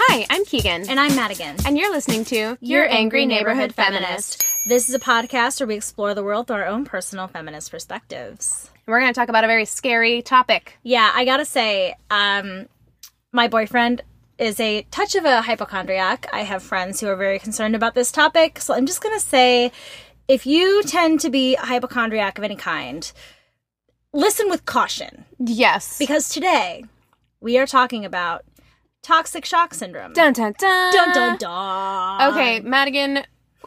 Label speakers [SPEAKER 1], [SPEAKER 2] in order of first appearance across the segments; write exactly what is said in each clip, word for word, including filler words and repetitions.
[SPEAKER 1] Hi, I'm Keegan.
[SPEAKER 2] And I'm Madigan.
[SPEAKER 1] And you're listening to
[SPEAKER 2] Your,
[SPEAKER 1] Your
[SPEAKER 2] Angry,
[SPEAKER 1] Angry
[SPEAKER 2] Neighborhood,
[SPEAKER 1] Neighborhood
[SPEAKER 2] Feminist.
[SPEAKER 1] Feminist.
[SPEAKER 2] This is a podcast where we explore the world through our own personal feminist perspectives.
[SPEAKER 1] We're going to talk about a very scary topic.
[SPEAKER 2] Yeah, I gotta say, um, my boyfriend is a touch of a hypochondriac. I have friends who are very concerned about this topic. So I'm just gonna say, if you tend to be a hypochondriac of any kind, listen with caution.
[SPEAKER 1] Yes.
[SPEAKER 2] Because today, we are talking about toxic shock syndrome.
[SPEAKER 1] Dun, dun, dun.
[SPEAKER 2] Dun, dun, dun.
[SPEAKER 1] Okay, Madigan,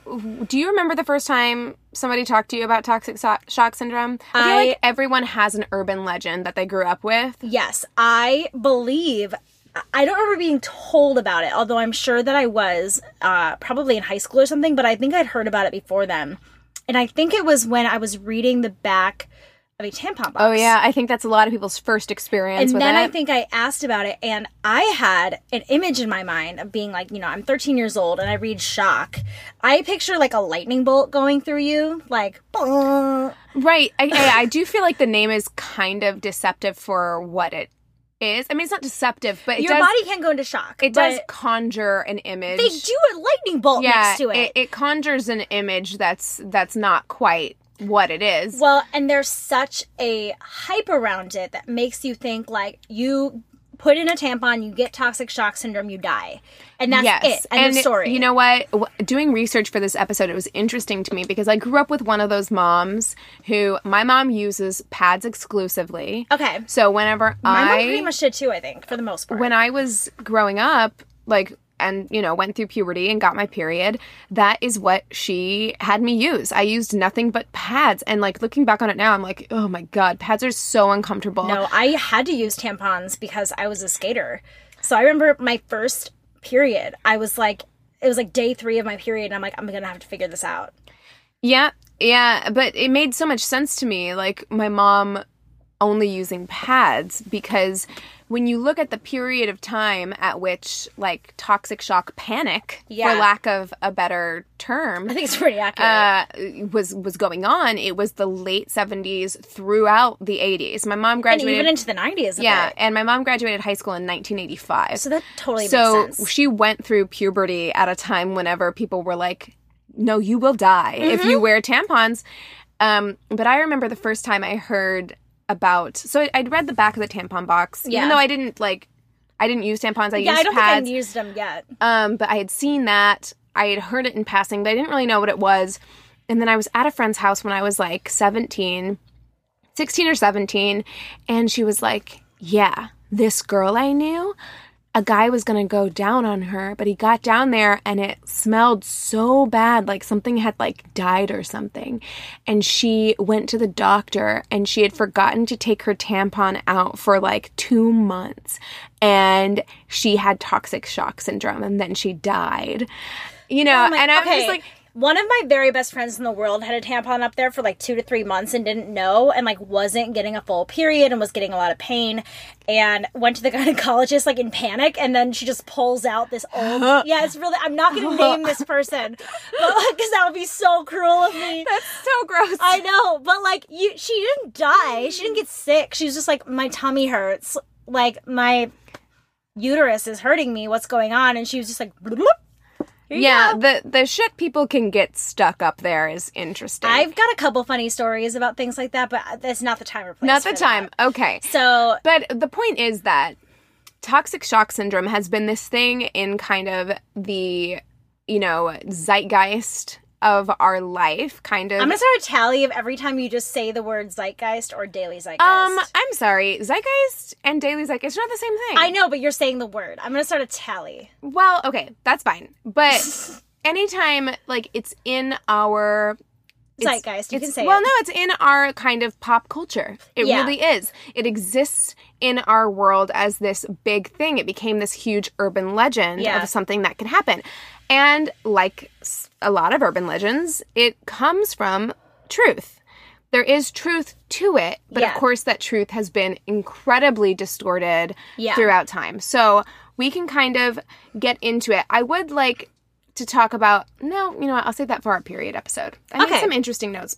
[SPEAKER 1] do you remember the first time somebody talked to you about toxic so- shock syndrome? I feel
[SPEAKER 2] I-
[SPEAKER 1] like everyone has an urban legend that they grew up with.
[SPEAKER 2] Yes, I believe... I don't remember being told about it, although I'm sure that I was uh, probably in high school or something, but I think I'd heard about it before then. And I think it was when I was reading the back of a tampon box.
[SPEAKER 1] Oh, yeah. I think that's a lot of people's first experience
[SPEAKER 2] And
[SPEAKER 1] with
[SPEAKER 2] then
[SPEAKER 1] it.
[SPEAKER 2] I think I asked about it, and I had an image in my mind of being like, you know, I'm thirteen years old, and I read shock. I picture, like, a lightning bolt going through you, like, "Bong."
[SPEAKER 1] Right. I, I, I do feel like the name is kind of deceptive for what it is. I mean, it's not deceptive, but it
[SPEAKER 2] Your
[SPEAKER 1] does,
[SPEAKER 2] body can go into shock.
[SPEAKER 1] it does
[SPEAKER 2] but
[SPEAKER 1] conjure an image.
[SPEAKER 2] They do a lightning bolt
[SPEAKER 1] yeah,
[SPEAKER 2] next to it.
[SPEAKER 1] it. It conjures an image that's that's not quite what it is.
[SPEAKER 2] Well, and there's such a hype around it that makes you think, like, you put in a tampon, you get toxic shock syndrome, you die. And that's
[SPEAKER 1] yes.
[SPEAKER 2] it. End
[SPEAKER 1] and
[SPEAKER 2] of story.
[SPEAKER 1] You know what? W- Doing research for this episode, it was interesting to me because I grew up with one of those moms who, my mom uses pads exclusively.
[SPEAKER 2] Okay.
[SPEAKER 1] So whenever
[SPEAKER 2] My
[SPEAKER 1] I...
[SPEAKER 2] mom pretty much did too, I think, for the most part.
[SPEAKER 1] When I was growing up, like... and, you know, went through puberty and got my period, that is what she had me use. I used nothing but pads. And, like, looking back on it now, I'm like, oh, my God, pads are so uncomfortable.
[SPEAKER 2] No, I had to use tampons because I was a skater. So I remember my first period, I was like, it was like day three of my period, and I'm like, I'm going to have to figure this out.
[SPEAKER 1] Yeah, yeah, but it made so much sense to me, like, my mom only using pads, because when you look at the period of time at which, like, toxic shock panic,
[SPEAKER 2] Yeah.
[SPEAKER 1] for lack of a better term,
[SPEAKER 2] I think it's pretty accurate.
[SPEAKER 1] uh, was was going on, it was the late seventies throughout the eighties. My mom
[SPEAKER 2] and
[SPEAKER 1] graduated...
[SPEAKER 2] even into the nineties.
[SPEAKER 1] yeah,
[SPEAKER 2] Bit.
[SPEAKER 1] and my mom graduated high school in nineteen eighty-five.
[SPEAKER 2] So that totally
[SPEAKER 1] So
[SPEAKER 2] makes sense.
[SPEAKER 1] she went through puberty at a time whenever people were like, no, you will die if
[SPEAKER 2] Mm-hmm.
[SPEAKER 1] you wear tampons. Um, but I remember the first time I heard about... So I- I'd read the back of the tampon box.
[SPEAKER 2] Yeah.
[SPEAKER 1] Even though I didn't, like... I didn't use tampons. I
[SPEAKER 2] yeah,
[SPEAKER 1] used
[SPEAKER 2] I don't
[SPEAKER 1] pads.
[SPEAKER 2] think I've used them yet.
[SPEAKER 1] Um, but I had seen that. I had heard it in passing, but I didn't really know what it was. And then I was at a friend's house when I was like seventeen, sixteen or seventeen. And she was like, yeah, this girl I knew, a guy was going to go down on her, but he got down there and it smelled so bad, like something had like died or something. And she went to the doctor and she had forgotten to take her tampon out for like two months. And she had toxic shock syndrome and then she died. You know,
[SPEAKER 2] Oh my-
[SPEAKER 1] and I was
[SPEAKER 2] okay.
[SPEAKER 1] just like...
[SPEAKER 2] One of my very best friends in the world had a tampon up there for like two to three months and didn't know, and like wasn't getting a full period and was getting a lot of pain, and went to the gynecologist like in panic, and then she just pulls out this old... yeah, it's really... I'm not going to name this person, because that would be so cruel of me.
[SPEAKER 1] That's so gross.
[SPEAKER 2] I know, but like, you, she didn't die. She didn't get sick. She was just like, my tummy hurts. Like, my uterus is hurting me. What's going on? And she was just like... bloop, bloop. Here you
[SPEAKER 1] Yeah,
[SPEAKER 2] go.
[SPEAKER 1] the the shit people can get stuck up there is interesting.
[SPEAKER 2] I've got a couple funny stories about things like that, but that's not the time or place.
[SPEAKER 1] Not the
[SPEAKER 2] for
[SPEAKER 1] time.
[SPEAKER 2] that.
[SPEAKER 1] Okay.
[SPEAKER 2] So,
[SPEAKER 1] But the point is that toxic shock syndrome has been this thing in kind of the, you know, zeitgeist of our life, kind of.
[SPEAKER 2] I'm going to start a tally of every time you just say the word zeitgeist or daily zeitgeist.
[SPEAKER 1] Um, I'm sorry. Zeitgeist and daily zeitgeist are not the same thing.
[SPEAKER 2] I know, but you're saying the word. I'm going to start a tally.
[SPEAKER 1] Well, okay, that's fine. But anytime, like, it's in our... it's-
[SPEAKER 2] Zeitgeist, you
[SPEAKER 1] it's-
[SPEAKER 2] can say
[SPEAKER 1] Well,
[SPEAKER 2] it.
[SPEAKER 1] no, it's in our kind of pop culture. It
[SPEAKER 2] Yeah.
[SPEAKER 1] really is. It exists in our world as this big thing. It became this huge urban legend
[SPEAKER 2] Yeah.
[SPEAKER 1] of something that can happen. And like s- a lot of urban legends, it comes from truth. There is truth to it, but
[SPEAKER 2] Yeah.
[SPEAKER 1] of course that truth has been incredibly distorted
[SPEAKER 2] Yeah.
[SPEAKER 1] throughout time. So we can kind of get into it. I would like to talk about, no, you know what, I'll save that for our period episode. I made
[SPEAKER 2] Okay.
[SPEAKER 1] some interesting notes, but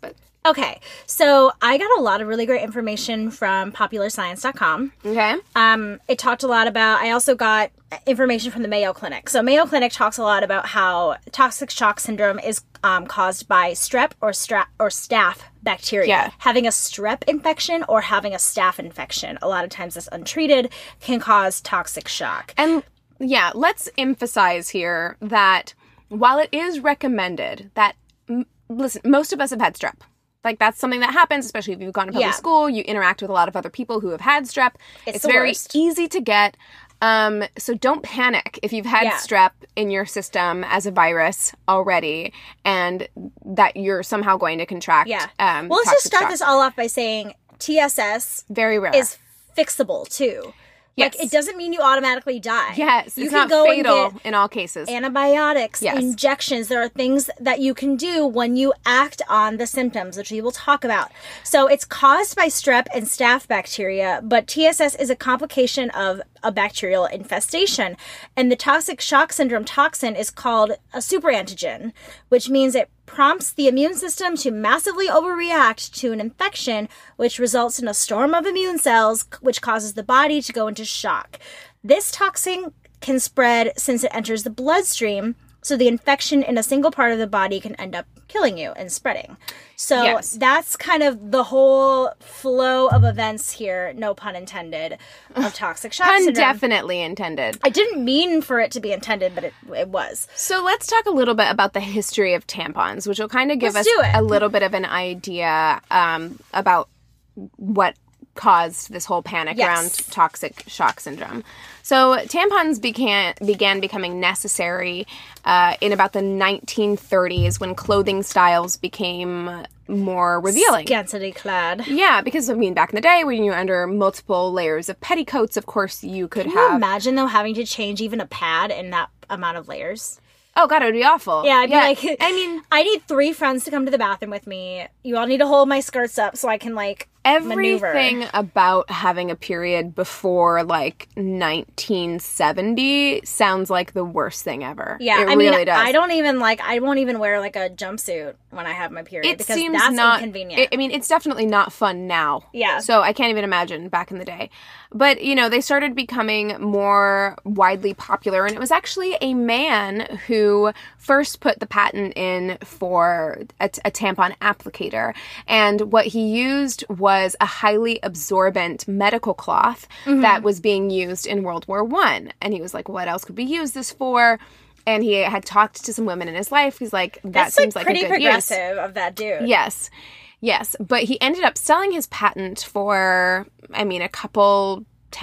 [SPEAKER 2] Okay, so I got a lot of really great information from popular science dot com.
[SPEAKER 1] Okay.
[SPEAKER 2] Um, it talked a lot about, I also got information from the Mayo Clinic. So Mayo Clinic talks a lot about how toxic shock syndrome is um, caused by strep or strap or staph bacteria.
[SPEAKER 1] Yeah.
[SPEAKER 2] Having a strep infection or having a staph infection, a lot of times that's untreated, can cause toxic shock.
[SPEAKER 1] And yeah, let's emphasize here that while it is recommended that, m- listen, most of us have had strep. Like, that's something that happens, especially if you've gone to public
[SPEAKER 2] Yeah.
[SPEAKER 1] school, you interact with a lot of other people who have had strep.
[SPEAKER 2] It's
[SPEAKER 1] It's,
[SPEAKER 2] the
[SPEAKER 1] very
[SPEAKER 2] worst.
[SPEAKER 1] easy to get. Um, so don't panic if you've had
[SPEAKER 2] Yeah.
[SPEAKER 1] strep in your system as a virus already and that you're somehow going to contract.
[SPEAKER 2] Yeah.
[SPEAKER 1] Um,
[SPEAKER 2] well, let's just
[SPEAKER 1] toxic
[SPEAKER 2] start
[SPEAKER 1] shock.
[SPEAKER 2] this all off by saying T S S
[SPEAKER 1] Very rare.
[SPEAKER 2] is fixable too. Like,
[SPEAKER 1] Yes.
[SPEAKER 2] it doesn't mean you automatically die.
[SPEAKER 1] Yes,
[SPEAKER 2] you
[SPEAKER 1] it's
[SPEAKER 2] can
[SPEAKER 1] not
[SPEAKER 2] go
[SPEAKER 1] fatal
[SPEAKER 2] and get
[SPEAKER 1] in all cases.
[SPEAKER 2] antibiotics,
[SPEAKER 1] Yes.
[SPEAKER 2] injections. There are things that you can do when you act on the symptoms, which we will talk about. So it's caused by strep and staph bacteria, but T S S is a complication of a bacterial infestation. And the toxic shock syndrome toxin is called a superantigen, which means it prompts the immune system to massively overreact to an infection, which results in a storm of immune cells, which causes the body to go into shock. This toxin can spread since it enters the bloodstream, so the infection in a single part of the body can end up killing you and spreading. So
[SPEAKER 1] Yes.
[SPEAKER 2] that's kind of the whole flow of events here, no pun intended, of toxic shock
[SPEAKER 1] Pun
[SPEAKER 2] syndrome.
[SPEAKER 1] definitely intended.
[SPEAKER 2] I didn't mean for it to be intended, but it, it was.
[SPEAKER 1] So let's talk a little bit about the history of tampons, which will kind of give
[SPEAKER 2] Let's
[SPEAKER 1] us
[SPEAKER 2] do it.
[SPEAKER 1] a little bit of an idea um, about what caused this whole panic
[SPEAKER 2] Yes.
[SPEAKER 1] around toxic shock syndrome. So tampons began began becoming necessary uh, in about the nineteen thirties when clothing styles became more revealing.
[SPEAKER 2] Scantily clad.
[SPEAKER 1] Yeah, because I mean, back in the day when you were under multiple layers of petticoats, of course you could
[SPEAKER 2] Can you
[SPEAKER 1] have.
[SPEAKER 2] imagine, though, having to change even a pad in that amount of layers?
[SPEAKER 1] Oh God, it would be awful.
[SPEAKER 2] Yeah, I'd be like,
[SPEAKER 1] I mean,
[SPEAKER 2] I need three friends to come to the bathroom with me. You all need to hold my skirts up so I can, like, maneuver.
[SPEAKER 1] everything about having a period before like nineteen seventy sounds like the worst thing ever.
[SPEAKER 2] Yeah,
[SPEAKER 1] it
[SPEAKER 2] I
[SPEAKER 1] really
[SPEAKER 2] mean,
[SPEAKER 1] does.
[SPEAKER 2] I don't even, like, I won't even wear, like, a jumpsuit when I have my period
[SPEAKER 1] It
[SPEAKER 2] because
[SPEAKER 1] seems
[SPEAKER 2] that's
[SPEAKER 1] not
[SPEAKER 2] inconvenient.
[SPEAKER 1] It, I mean, it's definitely not fun now.
[SPEAKER 2] Yeah.
[SPEAKER 1] So I can't even imagine back in the day. But you know, they started becoming more widely popular, and it was actually a man who first put the patent in for a, a tampon applicator, and what he used was a highly absorbent medical cloth
[SPEAKER 2] Mm-hmm.
[SPEAKER 1] that was being used in World War One. And he was like, "What else could we use this for?" And he had talked to some women in his life. He's like, "That
[SPEAKER 2] that's,
[SPEAKER 1] seems
[SPEAKER 2] like,
[SPEAKER 1] like,
[SPEAKER 2] pretty
[SPEAKER 1] a good use."
[SPEAKER 2] progressive of that dude.
[SPEAKER 1] Yes. Yes. But he ended up selling his patent for, I mean, a couple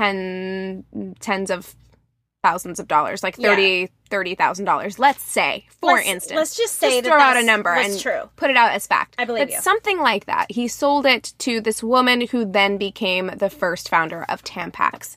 [SPEAKER 1] ten, tens of thousands of dollars, like thirty, thirty thousand dollars, let's say, for
[SPEAKER 2] Let's-
[SPEAKER 1] instance.
[SPEAKER 2] let's just say that
[SPEAKER 1] throw out a
[SPEAKER 2] that's-
[SPEAKER 1] number
[SPEAKER 2] that's
[SPEAKER 1] and
[SPEAKER 2] true.
[SPEAKER 1] put it out as fact.
[SPEAKER 2] I believe
[SPEAKER 1] but
[SPEAKER 2] you.
[SPEAKER 1] something like that. He sold it to this woman who then became the first founder of Tampax.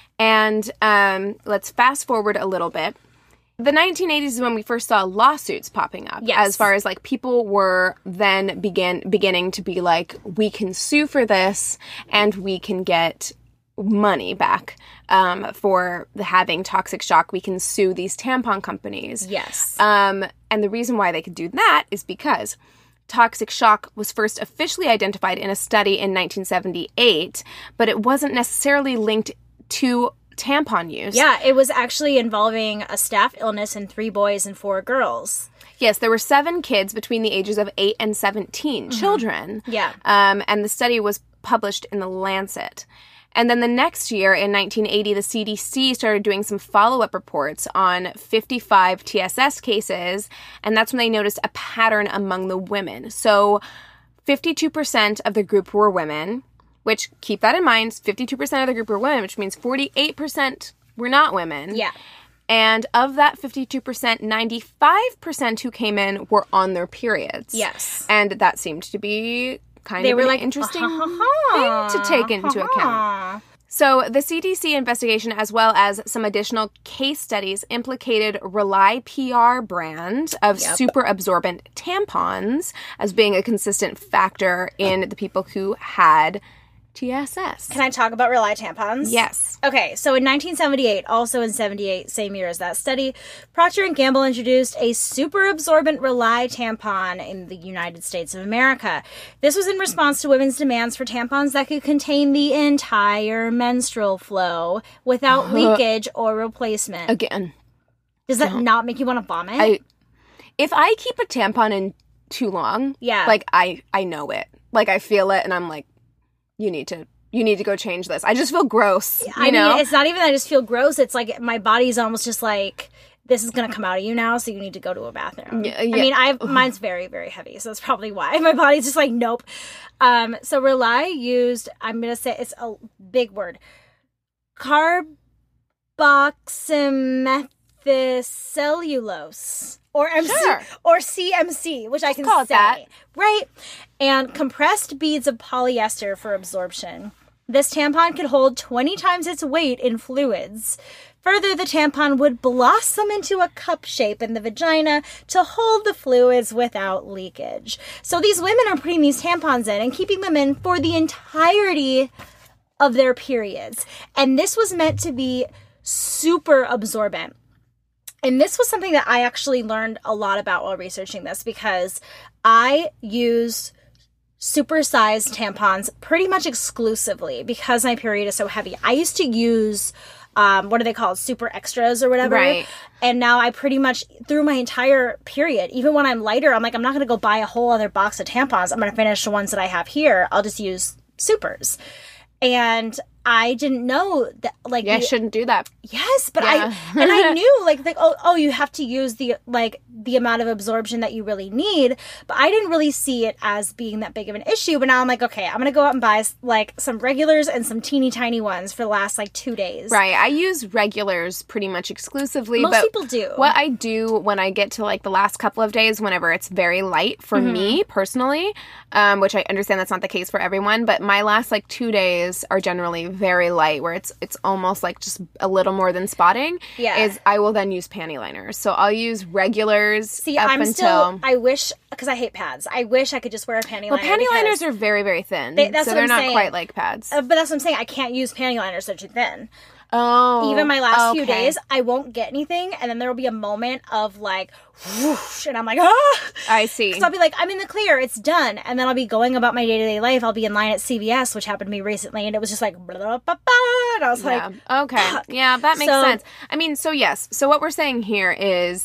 [SPEAKER 1] And um, let's fast forward a little bit. The nineteen eighties is when we first saw lawsuits popping up.
[SPEAKER 2] Yes.
[SPEAKER 1] As far as like people were then begin beginning to be like, we can sue for this and we can get money back um, for the having toxic shock. We can sue these tampon companies.
[SPEAKER 2] Yes.
[SPEAKER 1] Um, and the reason why they could do that is because toxic shock was first officially identified in a study in nineteen seventy-eight, but it wasn't necessarily linked to tampon use.
[SPEAKER 2] Yeah, it was actually involving a staph illness in three boys and four girls.
[SPEAKER 1] Yes, there were seven kids between the ages of eight and seventeen, children.
[SPEAKER 2] Yeah.
[SPEAKER 1] Um, and the study was published in The Lancet. And then the next year, in nineteen eighty, the C D C started doing some follow-up reports on fifty-five T S S cases, and that's when they noticed a pattern among the women. So fifty-two percent of the group were women, which, keep that in mind, fifty-two percent of the group were women, which means forty-eight percent were not women.
[SPEAKER 2] Yeah.
[SPEAKER 1] And of that fifty-two percent, ninety-five percent who came in were on their periods.
[SPEAKER 2] Yes.
[SPEAKER 1] And that seemed to be kind
[SPEAKER 2] They
[SPEAKER 1] of
[SPEAKER 2] were
[SPEAKER 1] an
[SPEAKER 2] like,
[SPEAKER 1] interesting
[SPEAKER 2] "Ah,
[SPEAKER 1] thing to take into account.
[SPEAKER 2] ah."
[SPEAKER 1] So the C D C investigation, as well as some additional case studies, implicated Rely P R brand of
[SPEAKER 2] Yep.
[SPEAKER 1] super absorbent tampons as being a consistent factor in the people who had T S S.
[SPEAKER 2] Can I talk about Rely tampons?
[SPEAKER 1] Yes.
[SPEAKER 2] Okay, so in nineteen seventy-eight, also in seventy-eight, same year as that study, Procter and Gamble introduced a super absorbent Rely tampon in the United States of America. This was in response to women's demands for tampons that could contain the entire menstrual flow without leakage or replacement.
[SPEAKER 1] Again.
[SPEAKER 2] Does that don't. not make you want to vomit?
[SPEAKER 1] I, if I keep a tampon in too long,
[SPEAKER 2] yeah.
[SPEAKER 1] like I, I know it. Like I feel it and I'm like, you need to you need to go change this. I just feel gross. You
[SPEAKER 2] I
[SPEAKER 1] know?
[SPEAKER 2] mean, it's not even that I just feel gross. It's like my body's almost just like, this is going to come out of you now, so you need to go to a bathroom. Yeah, yeah. I mean, I've mine's very, very heavy, so that's probably why. My body's just like, nope. Um, so Rely used, I'm going to say, it's a big word, carboxymethylcellulose. Or M C,
[SPEAKER 1] sure.
[SPEAKER 2] or C M C, which I can
[SPEAKER 1] call it
[SPEAKER 2] say.
[SPEAKER 1] that.
[SPEAKER 2] Right? And compressed beads of polyester for absorption. This tampon could hold twenty times its weight in fluids. Further, the tampon would blossom into a cup shape in the vagina to hold the fluids without leakage. So these women are putting these tampons in and keeping them in for the entirety of their periods. And this was meant to be super absorbent. And this was something that I actually learned a lot about while researching this, because I use supersized tampons pretty much exclusively because my period is so heavy. I used to use, um, what are they called? Super extras or whatever.
[SPEAKER 1] Right.
[SPEAKER 2] And now I pretty much, through my entire period, even when I'm lighter, I'm like, I'm not going to go buy a whole other box of tampons. I'm going to finish the ones that I have here. I'll just use supers. And I didn't know that, like,
[SPEAKER 1] yeah,
[SPEAKER 2] you,
[SPEAKER 1] I shouldn't do that.
[SPEAKER 2] Yes, but
[SPEAKER 1] yeah.
[SPEAKER 2] I and I knew like like oh oh you have to use the like the amount of absorption that you really need, but I didn't really see it as being that big of an issue. But now I'm like, okay, I'm gonna go out and buy like some regulars and some teeny tiny ones for the last like two days.
[SPEAKER 1] Right, I use regulars pretty much exclusively.
[SPEAKER 2] Most
[SPEAKER 1] but
[SPEAKER 2] people do.
[SPEAKER 1] What I do when I get to like the last couple of days, whenever it's very light for
[SPEAKER 2] Mm-hmm.
[SPEAKER 1] me personally, um, which I understand that's not the case for everyone, but my last like two days are generally very light, where it's it's almost like just a little more than spotting.
[SPEAKER 2] Yeah.
[SPEAKER 1] Is I will then use panty liners. So I'll use regulars.
[SPEAKER 2] See,
[SPEAKER 1] up
[SPEAKER 2] I'm
[SPEAKER 1] until
[SPEAKER 2] still. I wish because I hate pads. I wish I could just wear a panty
[SPEAKER 1] well,
[SPEAKER 2] liner.
[SPEAKER 1] panty
[SPEAKER 2] because
[SPEAKER 1] liners are very very thin,
[SPEAKER 2] They- that's
[SPEAKER 1] so
[SPEAKER 2] what
[SPEAKER 1] they're
[SPEAKER 2] I'm
[SPEAKER 1] not
[SPEAKER 2] saying.
[SPEAKER 1] quite like pads.
[SPEAKER 2] Uh, but that's what I'm saying. I can't use panty liners that are too thin.
[SPEAKER 1] Oh,
[SPEAKER 2] Even my last few
[SPEAKER 1] okay.
[SPEAKER 2] days, I won't get anything, and then there will be a moment of like, whoosh, and I'm like, ah!
[SPEAKER 1] I see.
[SPEAKER 2] So I'll be like, I'm in the clear, it's done, and then I'll be going about my day-to-day life. I'll be in line at C V S, which happened to me recently, and it was just like, blah, blah, blah, blah, and I was
[SPEAKER 1] Yeah.
[SPEAKER 2] like,
[SPEAKER 1] okay.
[SPEAKER 2] fuck.
[SPEAKER 1] Yeah, that makes
[SPEAKER 2] So-
[SPEAKER 1] sense. I mean, so yes. So what we're saying here is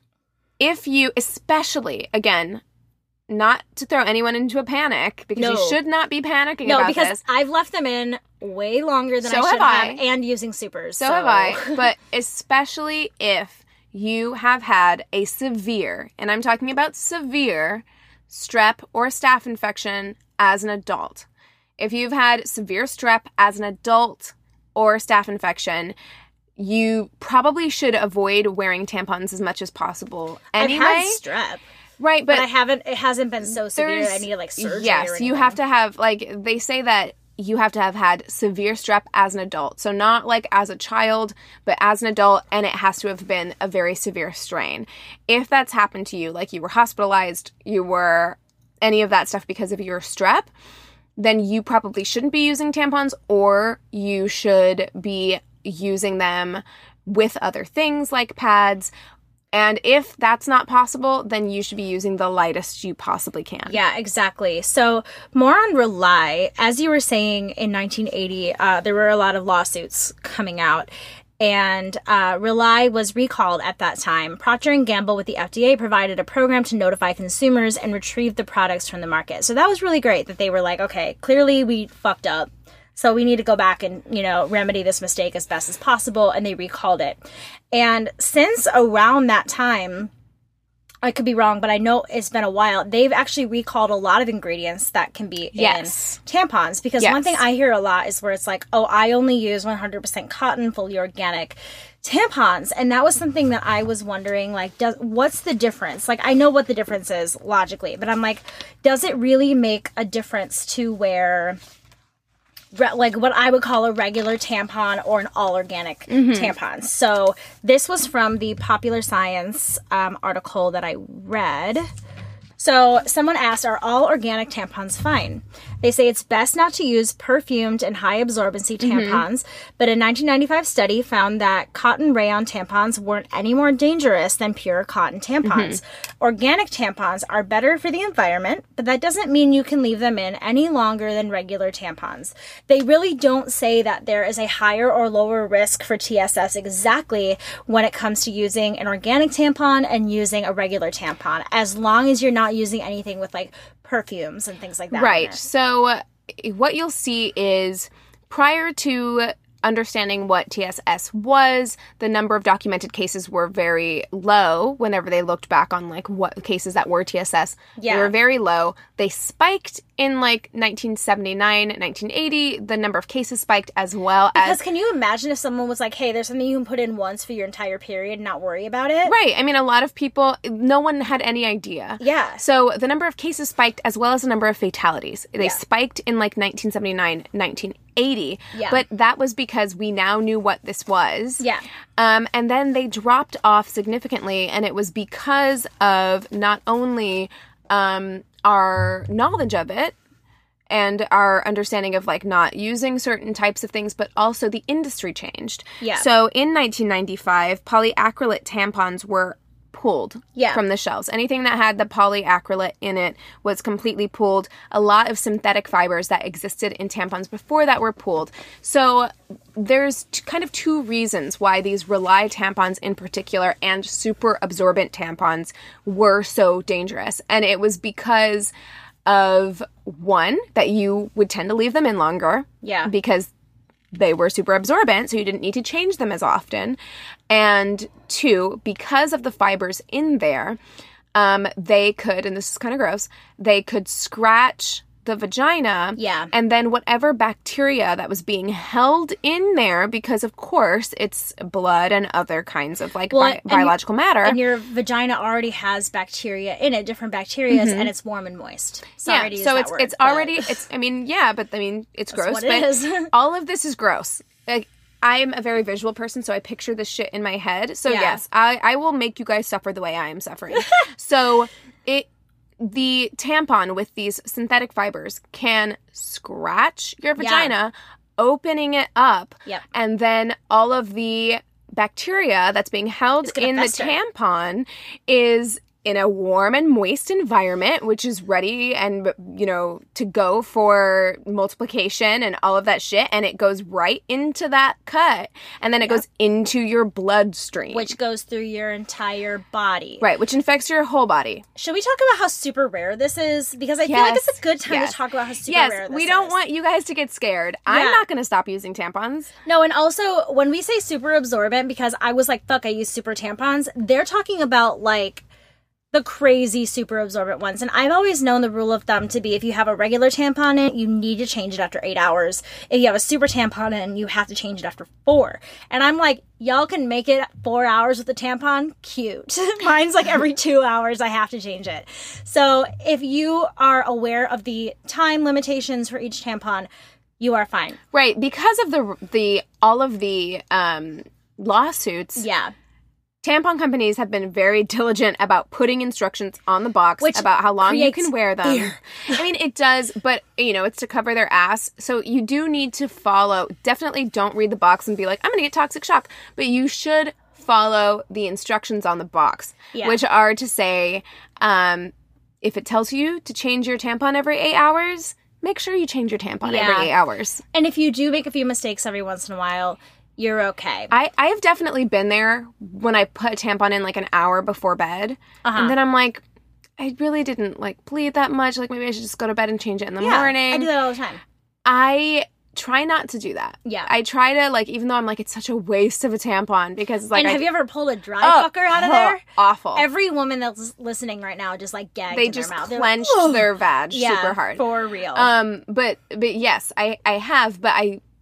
[SPEAKER 1] if you, especially, again, not to throw anyone into a panic, because
[SPEAKER 2] No.
[SPEAKER 1] you should not be panicking
[SPEAKER 2] no,
[SPEAKER 1] about
[SPEAKER 2] because
[SPEAKER 1] this.
[SPEAKER 2] I've left them in way longer than
[SPEAKER 1] So
[SPEAKER 2] I should
[SPEAKER 1] have I.
[SPEAKER 2] have, and using supers.
[SPEAKER 1] So, have I. But especially if you have had a severe, and I'm talking about severe, strep or staph infection as an adult. If you've had severe strep as an adult or staph infection, you probably should avoid wearing tampons as much as possible anyway.
[SPEAKER 2] I've had strep,
[SPEAKER 1] right,
[SPEAKER 2] but
[SPEAKER 1] but
[SPEAKER 2] I haven't. It hasn't been so severe that I
[SPEAKER 1] there's-
[SPEAKER 2] needed like surgery.
[SPEAKER 1] yes,
[SPEAKER 2] or
[SPEAKER 1] you
[SPEAKER 2] anything.
[SPEAKER 1] have to have, like, they say that you have to have had severe strep as an adult. So not like as a child, but as an adult, and it has to have been a very severe strain. If that's happened to you, like you were hospitalized, you were any of that stuff because of your strep, then you probably shouldn't be using tampons, or you should be using them with other things like pads. And if that's not possible, then you should be using the lightest you possibly can.
[SPEAKER 2] Yeah, exactly. So more on Rely. As you were saying, in nineteen eighty, uh, there were a lot of lawsuits coming out. And uh, Rely was recalled at that time. Procter and Gamble with the F D A provided a program to notify consumers and retrieve the products from the market. So that was really great that they were like, okay, clearly we fucked up. So we need to go back and, you know, remedy this mistake as best as possible. And they recalled it. And since around that time, I could be wrong, but I know it's been a while, they've actually recalled a lot of ingredients that can be
[SPEAKER 1] Yes.
[SPEAKER 2] in tampons. Because
[SPEAKER 1] Yes.
[SPEAKER 2] one thing I hear a lot is where it's like, oh, I only use one hundred percent cotton, fully organic tampons. And that was something that I was wondering, like, does what's the difference? Like, I know what the difference is logically, but I'm like, does it really make a difference to where... Re- like what I would call a regular tampon or an all organic tampon. So this was from the Popular Science um, article that I read. So someone asked, are all organic tampons fine? They say it's best not to use perfumed and high absorbency tampons, mm-hmm. but a nineteen ninety-five study found that cotton rayon tampons weren't any more dangerous than pure cotton tampons. Mm-hmm. Organic tampons are better for the environment, but that doesn't mean you can leave them in any longer than regular tampons. They really don't say that there is a higher or lower risk for T S S exactly when it comes to using an organic tampon and using a regular tampon, as long as you're not using anything with like perfumes and things like that.
[SPEAKER 1] Right. So uh, what you'll see is prior to understanding what T S S was, the number of documented cases were very low whenever they looked back on like what cases that were T S S. Yeah. They were very low. They spiked in like nineteen seventy-nine, nineteen eighty. The number of cases spiked as well.
[SPEAKER 2] Because
[SPEAKER 1] as...
[SPEAKER 2] can you imagine if someone was like, hey, there's something you can put in once for your entire period and not worry about it?
[SPEAKER 1] Right. I mean, a lot of people, no one had any idea.
[SPEAKER 2] Yeah.
[SPEAKER 1] So the number of cases spiked as well as the number of fatalities. They yeah. spiked in like nineteen seventy-nine, nineteen eighty. Yeah. But that was because we now knew what this was.
[SPEAKER 2] Yeah.
[SPEAKER 1] Um, and then they dropped off significantly, and it was because of not only um, our knowledge of it and our understanding of like not using certain types of things, but also the industry changed.
[SPEAKER 2] Yeah.
[SPEAKER 1] So in nineteen ninety-five, polyacrylate tampons were pulled
[SPEAKER 2] yeah.
[SPEAKER 1] from the shelves. Anything that had the polyacrylate in it was completely pulled. A lot of synthetic fibers that existed in tampons before that were pulled. So there's t- kind of two reasons why these Rely tampons in particular and super absorbent tampons were so dangerous. And it was because of, one, that you would tend to leave them in longer.
[SPEAKER 2] Yeah.
[SPEAKER 1] Because they were super absorbent, so you didn't need to change them as often. And two, because of the fibers in there, um, they could, and this is kind of gross, they could scratch the vagina.
[SPEAKER 2] Yeah.
[SPEAKER 1] And then whatever bacteria that was being held in there, because of course it's blood and other kinds of like well, bi- biological matter.
[SPEAKER 2] And your vagina already has bacteria in it, different bacteria, mm-hmm. and it's warm and moist. Sorry
[SPEAKER 1] yeah,
[SPEAKER 2] to use
[SPEAKER 1] so
[SPEAKER 2] that
[SPEAKER 1] it's
[SPEAKER 2] word,
[SPEAKER 1] it's
[SPEAKER 2] but...
[SPEAKER 1] already it's I mean, yeah, but I mean it's
[SPEAKER 2] That's
[SPEAKER 1] gross.
[SPEAKER 2] What
[SPEAKER 1] but
[SPEAKER 2] it is.
[SPEAKER 1] all of this is gross. Like, I'm a very visual person, so I picture this shit in my head. So
[SPEAKER 2] yeah.
[SPEAKER 1] yes, I, I will make you guys suffer the way I am suffering. So it the tampon with these synthetic fibers can scratch your vagina, yeah. opening it up,
[SPEAKER 2] yep.
[SPEAKER 1] and then all of the bacteria that's being held in fester. the tampon is in a warm and moist environment, which is ready and, you know, to go for multiplication and all of that shit. And it goes right into that cut. And then it yeah. goes into your bloodstream.
[SPEAKER 2] Which goes through your entire body.
[SPEAKER 1] Right, which infects your whole body.
[SPEAKER 2] Should we talk about how super rare this is? Because I yes. feel like it's a good time yes. to talk about how super
[SPEAKER 1] yes,
[SPEAKER 2] rare this is.
[SPEAKER 1] Yes, we don't want you guys to get scared. Yeah. I'm not going to stop using tampons.
[SPEAKER 2] No, and also, when we say super absorbent, because I was like, fuck, I use super tampons, they're talking about, like, the crazy super absorbent ones. And I've always known the rule of thumb to be if you have a regular tampon in, you need to change it after eight hours. If you have a super tampon in, you have to change it after four. And I'm like, y'all can make it four hours with a tampon? Cute. Mine's like every two hours I have to change it. So if you are aware of the time limitations for each tampon, you are fine.
[SPEAKER 1] Right. Because of the, the all of the um, lawsuits.
[SPEAKER 2] Yeah.
[SPEAKER 1] Tampon companies have been very diligent about putting instructions on the box Which about how long you can wear them. Fear. I mean, it does, but, you know, it's to cover their ass. So you do need to follow. Definitely don't read the box and be like, I'm going to get toxic shock. But you should follow the instructions on the box, yeah. which are to say, um, if it tells you to change your tampon every eight hours, make sure you change your tampon yeah. every eight hours.
[SPEAKER 2] And if you do make a few mistakes every once in a while, you're okay.
[SPEAKER 1] I, I have definitely been there when I put a tampon in like an hour before bed. Uh-huh. And then I'm like, I really didn't like bleed that much. Like maybe I should just go to bed and change it in the
[SPEAKER 2] yeah,
[SPEAKER 1] morning.
[SPEAKER 2] I do that all the time.
[SPEAKER 1] I try not to do that.
[SPEAKER 2] Yeah.
[SPEAKER 1] I try to like, even though I'm like, it's such a waste of a tampon because it's like.
[SPEAKER 2] And
[SPEAKER 1] I,
[SPEAKER 2] have you ever pulled a dry
[SPEAKER 1] oh,
[SPEAKER 2] fucker out of
[SPEAKER 1] oh,
[SPEAKER 2] there?
[SPEAKER 1] Awful.
[SPEAKER 2] Every woman that's listening right now just like gagged
[SPEAKER 1] They
[SPEAKER 2] in
[SPEAKER 1] just
[SPEAKER 2] their mouth.
[SPEAKER 1] clenched
[SPEAKER 2] like,
[SPEAKER 1] their vag
[SPEAKER 2] yeah,
[SPEAKER 1] super hard.
[SPEAKER 2] For real.
[SPEAKER 1] Um, but, but yes, I, I have, but I,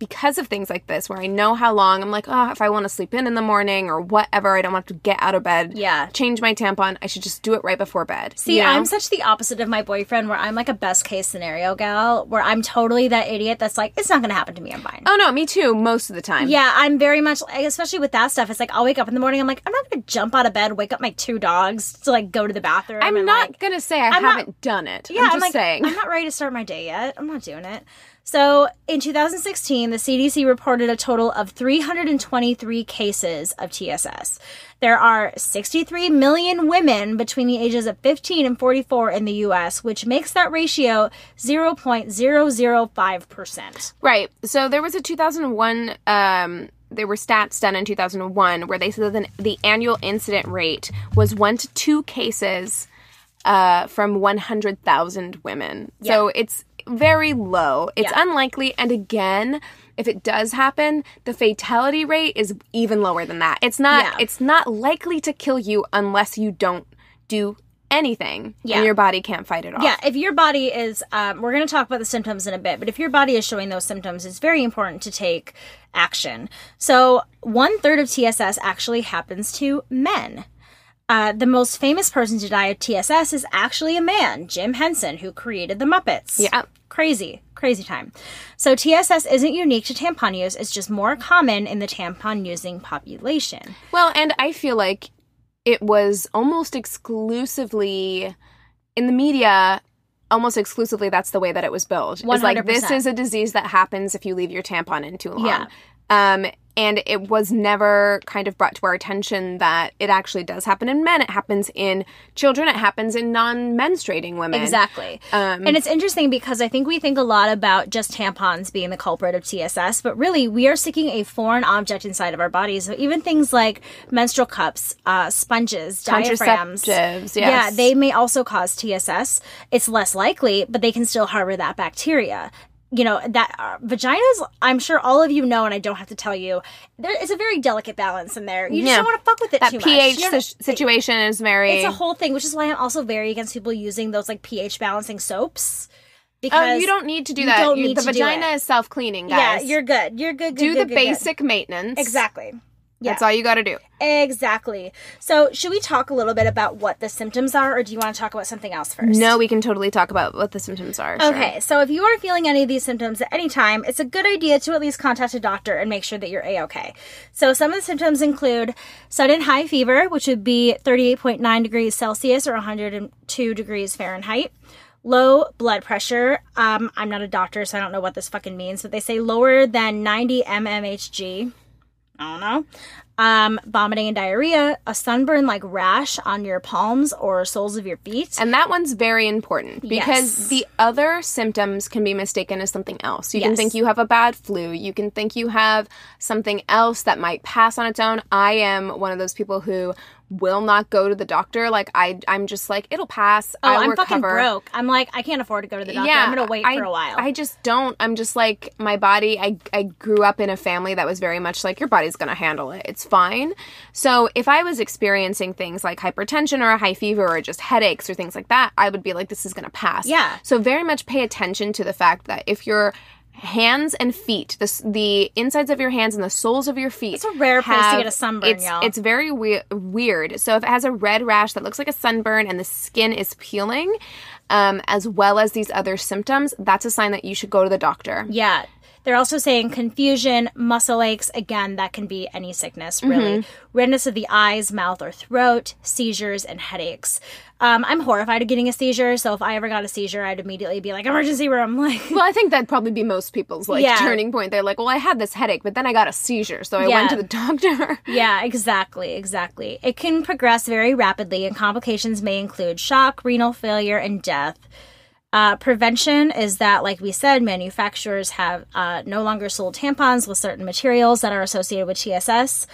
[SPEAKER 1] because of things like this, where I know how long, I'm like, oh, if I want to sleep in in the morning or whatever, I don't want to get out of bed,
[SPEAKER 2] Yeah.
[SPEAKER 1] change my tampon, I should just do it right before bed.
[SPEAKER 2] See,
[SPEAKER 1] you know?
[SPEAKER 2] I'm such the opposite of my boyfriend, where I'm like a best case scenario gal, where I'm totally that idiot that's like, it's not going to happen to me, I'm fine.
[SPEAKER 1] Oh, no, me too, most of the time.
[SPEAKER 2] Yeah, I'm very much, especially with that stuff, it's like, I'll wake up in the morning, I'm like, I'm not going to jump out of bed, wake up my two dogs to, like, go to the bathroom.
[SPEAKER 1] I'm
[SPEAKER 2] and,
[SPEAKER 1] not
[SPEAKER 2] like,
[SPEAKER 1] going to say I
[SPEAKER 2] I'm
[SPEAKER 1] haven't
[SPEAKER 2] not-
[SPEAKER 1] done it.
[SPEAKER 2] Yeah,
[SPEAKER 1] I'm
[SPEAKER 2] I'm,
[SPEAKER 1] just
[SPEAKER 2] like,
[SPEAKER 1] saying.
[SPEAKER 2] I'm not ready to start my day yet. I'm not doing it. So, in two thousand sixteen, the C D C reported a total of three hundred twenty-three cases of T S S. There are sixty-three million women between the ages of fifteen and forty-four in the U S, which makes that ratio zero point zero zero five percent.
[SPEAKER 1] Right. So there was a two thousand one, um, there were stats done in two thousand one where they said that the, the annual incident rate was one to two cases uh, from one hundred thousand women.
[SPEAKER 2] Yeah.
[SPEAKER 1] So it's very low. It's
[SPEAKER 2] Yeah.
[SPEAKER 1] unlikely. And again, if it does happen, the fatality rate is even lower than that. It's not,
[SPEAKER 2] Yeah.
[SPEAKER 1] it's not likely to kill you unless you don't do anything
[SPEAKER 2] Yeah.
[SPEAKER 1] and your body can't fight it off.
[SPEAKER 2] Yeah, if your body is, um, we're going to talk about the symptoms in a bit, but if your body is showing those symptoms, it's very important to take action. So, one third of T S S actually happens to men. Uh, the most famous person to die of T S S is actually a man, Jim Henson, who created the Muppets.
[SPEAKER 1] Yeah.
[SPEAKER 2] Crazy, crazy time. So T S S isn't unique to tampon use, it's just more common in the tampon using population.
[SPEAKER 1] Well, and I feel like it was almost exclusively in the media, almost exclusively that's the way that it was billed. It's like,
[SPEAKER 2] one hundred percent.
[SPEAKER 1] this is a disease that happens if you leave your tampon in too long.
[SPEAKER 2] Yeah.
[SPEAKER 1] Um, and it was never kind of brought to our attention that it actually does happen in men. It happens in children. It happens in non-menstruating women.
[SPEAKER 2] Exactly.
[SPEAKER 1] Um,
[SPEAKER 2] and it's interesting because I think we think a lot about just tampons being the culprit of T S S, but really we are sticking a foreign object inside of our bodies. So even things like menstrual cups, uh, sponges, diaphragms.
[SPEAKER 1] Contraceptives, yes.
[SPEAKER 2] Yeah, they may also cause T S S. It's less likely, but they can still harbor that bacteria. You know, that uh, vaginas, I'm sure all of you know, and I don't have to tell you, there is a very delicate balance in there. You just
[SPEAKER 1] Yeah.
[SPEAKER 2] don't want to fuck with it
[SPEAKER 1] that
[SPEAKER 2] too
[SPEAKER 1] pH
[SPEAKER 2] much. You're-
[SPEAKER 1] si- situation is very...
[SPEAKER 2] It's a whole thing, which is why I'm also very against people using those like pH balancing soaps.
[SPEAKER 1] Oh,
[SPEAKER 2] Because
[SPEAKER 1] you don't need to do
[SPEAKER 2] you
[SPEAKER 1] that.
[SPEAKER 2] don't
[SPEAKER 1] You-
[SPEAKER 2] need
[SPEAKER 1] the
[SPEAKER 2] to do
[SPEAKER 1] vagina
[SPEAKER 2] it.
[SPEAKER 1] is self-cleaning,
[SPEAKER 2] Yeah,
[SPEAKER 1] guys.
[SPEAKER 2] you're good. You're good. good
[SPEAKER 1] do
[SPEAKER 2] good,
[SPEAKER 1] the
[SPEAKER 2] good, good.
[SPEAKER 1] basic maintenance.
[SPEAKER 2] Exactly. Yeah.
[SPEAKER 1] That's all you got to do.
[SPEAKER 2] Exactly. So, should we talk a little bit about what the symptoms are, or do you want to talk about something else first?
[SPEAKER 1] No, we can totally talk about what the symptoms are. sure.
[SPEAKER 2] Okay, so if you are feeling any of these symptoms at any time, it's a good idea to at least contact a doctor and make sure that you're A-okay. So some of the symptoms include sudden high fever, which would be thirty-eight point nine degrees Celsius or one hundred two degrees Fahrenheit. Low blood pressure. Um, I'm not a doctor, so I don't know what this fucking means, but they say lower than ninety mmHg. I don't know. Um, vomiting and diarrhea, a sunburn like rash on your palms or soles of your feet.
[SPEAKER 1] And that one's very important because
[SPEAKER 2] Yes.
[SPEAKER 1] the other symptoms can be mistaken as something else. You can
[SPEAKER 2] Yes.
[SPEAKER 1] think you have a bad flu. You can think you have something else that might pass on its own. I am one of those people who will not go to the doctor. Like, I, I'm just like, it'll pass.
[SPEAKER 2] Oh,
[SPEAKER 1] I'll
[SPEAKER 2] I'm
[SPEAKER 1] recover.
[SPEAKER 2] fucking broke. I'm like, I can't afford to go to the doctor.
[SPEAKER 1] Yeah,
[SPEAKER 2] I'm going to wait
[SPEAKER 1] I,
[SPEAKER 2] for a while.
[SPEAKER 1] I just don't. I'm just like, my body, I, I grew up in a family that was very much like, your body's going to handle it. It's fine. So if I was experiencing things like hypertension or a high fever or just headaches or things like that, I would be like, this is going to pass.
[SPEAKER 2] Yeah.
[SPEAKER 1] So very much pay attention to the fact that if your hands and feet, the, s- the insides of your hands and the soles of your feet.
[SPEAKER 2] It's a rare place to
[SPEAKER 1] have-
[SPEAKER 2] get a sunburn,
[SPEAKER 1] it's,
[SPEAKER 2] y'all.
[SPEAKER 1] It's very we- weird. So if it has a red rash that looks like a sunburn and the skin is peeling, um, as well as these other symptoms, that's a sign that you should go to the doctor.
[SPEAKER 2] Yeah. They're also saying confusion, muscle aches. Again, that can be any sickness, really.
[SPEAKER 1] Mm-hmm.
[SPEAKER 2] Redness of the eyes, mouth, or throat, seizures, and headaches. Um, I'm horrified of getting a seizure, so if I ever got a seizure, I'd immediately be like, emergency room. Like,
[SPEAKER 1] Well, I think that'd probably be most people's like
[SPEAKER 2] Yeah.
[SPEAKER 1] turning point. They're like, well, I had this headache, but then I got a seizure, so I
[SPEAKER 2] Yeah.
[SPEAKER 1] went to the doctor.
[SPEAKER 2] yeah, exactly, exactly. It can progress very rapidly, and complications may include shock, renal failure, and death. Uh, prevention is that, like we said, manufacturers have uh, no longer sold tampons with certain materials that are associated with T S S.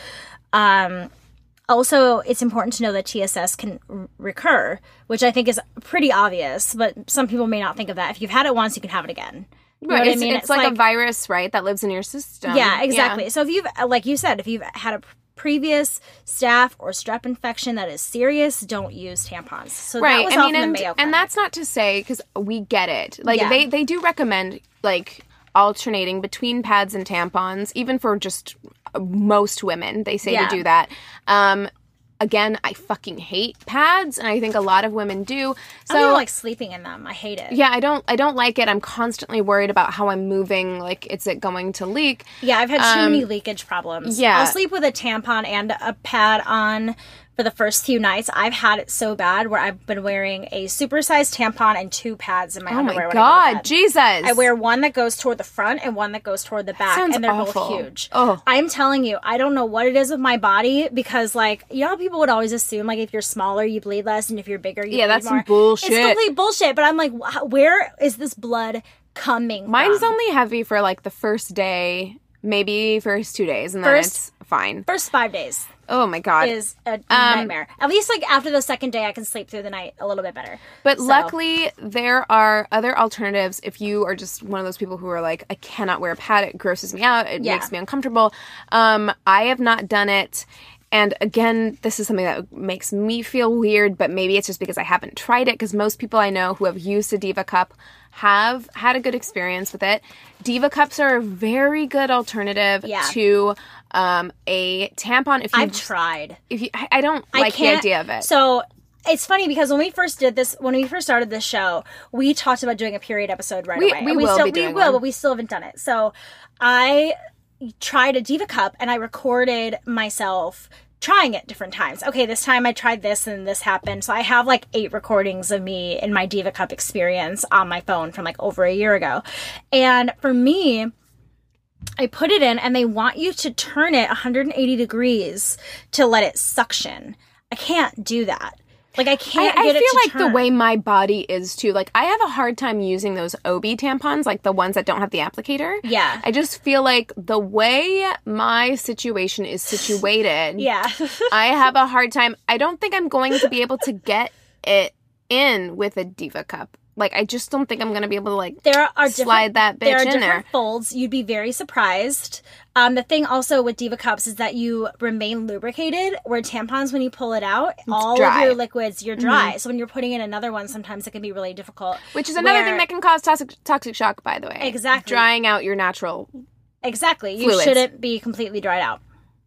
[SPEAKER 2] Um, also, it's important to know that T S S can r- recur, which I think is pretty obvious, but some people may not think of that. If you've had it once, you can have it again. You know
[SPEAKER 1] Right,
[SPEAKER 2] what I
[SPEAKER 1] it's,
[SPEAKER 2] mean?
[SPEAKER 1] it's, like, a virus, right, that lives in your system.
[SPEAKER 2] Yeah, exactly. So if you've, like you said, if you've had a previous staph or strep infection that is serious, don't use tampons. So
[SPEAKER 1] Right.
[SPEAKER 2] that was
[SPEAKER 1] I
[SPEAKER 2] all
[SPEAKER 1] mean,
[SPEAKER 2] from
[SPEAKER 1] and,
[SPEAKER 2] the Mayo
[SPEAKER 1] and
[SPEAKER 2] Clinic.
[SPEAKER 1] that's not to say, because we get it. Like,
[SPEAKER 2] Yeah.
[SPEAKER 1] they, they do recommend, like, alternating between pads and tampons, even for just most women, they say
[SPEAKER 2] Yeah.
[SPEAKER 1] to do that. Um, again, I fucking hate pads, and I think a lot of women do. So
[SPEAKER 2] I don't like sleeping in them. I hate it.
[SPEAKER 1] yeah, I don't I don't like it. I'm constantly worried about how I'm moving. Like, is it going to leak?
[SPEAKER 2] Yeah, I've had too
[SPEAKER 1] Um,
[SPEAKER 2] many leakage problems.
[SPEAKER 1] yeah.
[SPEAKER 2] I'll sleep with a tampon and a pad on for the first few nights. I've had it so bad where I've been wearing a supersized tampon and two pads in my
[SPEAKER 1] Oh
[SPEAKER 2] underwear
[SPEAKER 1] my
[SPEAKER 2] when I go to
[SPEAKER 1] god,
[SPEAKER 2] bed.
[SPEAKER 1] Jesus!
[SPEAKER 2] I wear one that goes toward the front and one that goes toward the back,
[SPEAKER 1] sounds
[SPEAKER 2] and they're
[SPEAKER 1] awful.
[SPEAKER 2] both huge.
[SPEAKER 1] Oh.
[SPEAKER 2] I'm telling you, I don't know what it is with my body because, like, you know how people would always assume, like, if you're smaller, you bleed less, and if you're bigger, you
[SPEAKER 1] Yeah,
[SPEAKER 2] bleed
[SPEAKER 1] that's some
[SPEAKER 2] more.
[SPEAKER 1] bullshit.
[SPEAKER 2] It's complete bullshit, but I'm like, wh- where is this blood coming
[SPEAKER 1] Mine's
[SPEAKER 2] from?
[SPEAKER 1] only heavy for like the first day, maybe first two days, and then
[SPEAKER 2] First-
[SPEAKER 1] it's fine.
[SPEAKER 2] First five days.
[SPEAKER 1] Oh my god.
[SPEAKER 2] Is a
[SPEAKER 1] Um,
[SPEAKER 2] nightmare. At least like after the second day, I can sleep through the night a little bit better.
[SPEAKER 1] But
[SPEAKER 2] So-
[SPEAKER 1] luckily, there are other alternatives if you are just one of those people who are like, I cannot wear a pad. It grosses me out. It
[SPEAKER 2] Yeah.
[SPEAKER 1] makes me uncomfortable. Um, I have not done it. And again, this is something that makes me feel weird, but maybe it's just because I haven't tried it, because most people I know who have used a Diva Cup have had a good experience with it. Diva Cups are a very good alternative
[SPEAKER 2] Yeah.
[SPEAKER 1] to um, a tampon. If you,
[SPEAKER 2] I've tried.
[SPEAKER 1] if you, I I don't
[SPEAKER 2] I
[SPEAKER 1] like the
[SPEAKER 2] can't-
[SPEAKER 1] idea of it.
[SPEAKER 2] So it's funny because when we first did this, when we first started this show, we talked about doing a period episode right
[SPEAKER 1] We-
[SPEAKER 2] away.
[SPEAKER 1] we
[SPEAKER 2] And
[SPEAKER 1] will
[SPEAKER 2] still,
[SPEAKER 1] be
[SPEAKER 2] we
[SPEAKER 1] doing
[SPEAKER 2] will,
[SPEAKER 1] one.
[SPEAKER 2] but we still haven't done it. So I tried a Diva Cup and I recorded myself trying it different times. Okay, this time I tried this and this happened. So I have like eight recordings of me in my Diva Cup experience on my phone from like over a year ago. And for me, I put it in and they want you to turn it one hundred eighty degrees to let it suction. I can't do that. Like I
[SPEAKER 1] I,
[SPEAKER 2] can't
[SPEAKER 1] I
[SPEAKER 2] get
[SPEAKER 1] feel
[SPEAKER 2] it to
[SPEAKER 1] like
[SPEAKER 2] turn.
[SPEAKER 1] the way my body is too. Like, I have a hard time using those O B tampons, like the ones that don't have the applicator.
[SPEAKER 2] Yeah.
[SPEAKER 1] I just feel like the way my situation is situated,
[SPEAKER 2] Yeah.
[SPEAKER 1] I have a hard time. I don't think I'm going to be able to get it in with a Diva Cup. Like, I just don't think I'm going to be able to, like,
[SPEAKER 2] There are
[SPEAKER 1] slide
[SPEAKER 2] different,
[SPEAKER 1] that bitch
[SPEAKER 2] there are
[SPEAKER 1] in
[SPEAKER 2] different
[SPEAKER 1] there.
[SPEAKER 2] folds. You'd be very surprised. Um, the thing also with Diva Cups is that you remain lubricated, where tampons, when you pull it out, all
[SPEAKER 1] dry. Mm-hmm.
[SPEAKER 2] of your liquids, you're dry. So when you're putting in another one, sometimes it can be really difficult.
[SPEAKER 1] Which is another
[SPEAKER 2] where-
[SPEAKER 1] thing that can cause toxic, toxic shock, by the way.
[SPEAKER 2] Exactly.
[SPEAKER 1] Drying out your natural.
[SPEAKER 2] Exactly. You
[SPEAKER 1] Fluids.
[SPEAKER 2] shouldn't be completely dried out.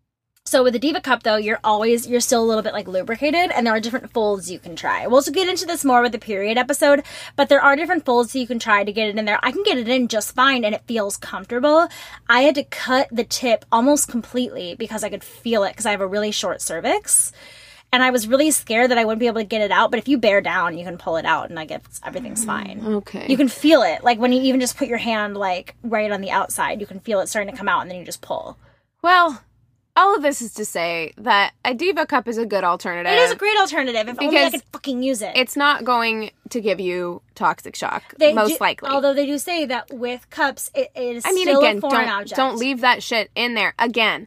[SPEAKER 2] So with the Diva Cup, though, you're always, you're still a little bit like lubricated, and there are different folds you can try. We'll get into this more with the period episode, but there are different folds you can try to get it in there. I can get it in just fine, and it feels comfortable. I had to cut the tip almost completely because I could feel it, because I have a really short cervix. And I was really scared that I wouldn't be able to get it out, but if you bear down, you can pull it out, and like it's, everything's fine.
[SPEAKER 1] Okay.
[SPEAKER 2] You can feel it. Like when you even just put your hand like right on the outside, you can feel it starting to come out, and then you just pull.
[SPEAKER 1] Well, all of this is to say that a Diva Cup is a good alternative.
[SPEAKER 2] It is a great alternative. If only I
[SPEAKER 1] Because
[SPEAKER 2] could fucking use it.
[SPEAKER 1] It's not going to give you toxic shock,
[SPEAKER 2] They
[SPEAKER 1] most
[SPEAKER 2] do-
[SPEAKER 1] likely.
[SPEAKER 2] Although they do say that with cups, it, it is
[SPEAKER 1] I mean,
[SPEAKER 2] still
[SPEAKER 1] again,
[SPEAKER 2] a foreign
[SPEAKER 1] don't
[SPEAKER 2] object.
[SPEAKER 1] don't leave that shit in there. Again,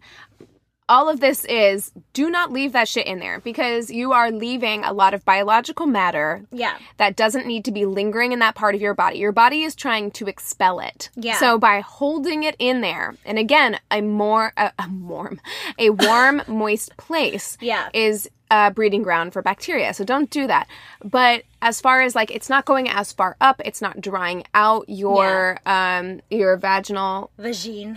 [SPEAKER 1] all of this is do not leave that shit in there, because you are leaving a lot of biological matter
[SPEAKER 2] Yeah.
[SPEAKER 1] that doesn't need to be lingering in that part of your body. Your body is trying to expel it.
[SPEAKER 2] Yeah.
[SPEAKER 1] So by holding it in there, and again, a more a, a warm, a warm, moist place
[SPEAKER 2] Yeah.
[SPEAKER 1] is a breeding ground for bacteria. So don't do that. But as far as like, it's not going as far up, it's not drying out your um your vaginal
[SPEAKER 2] Vagine.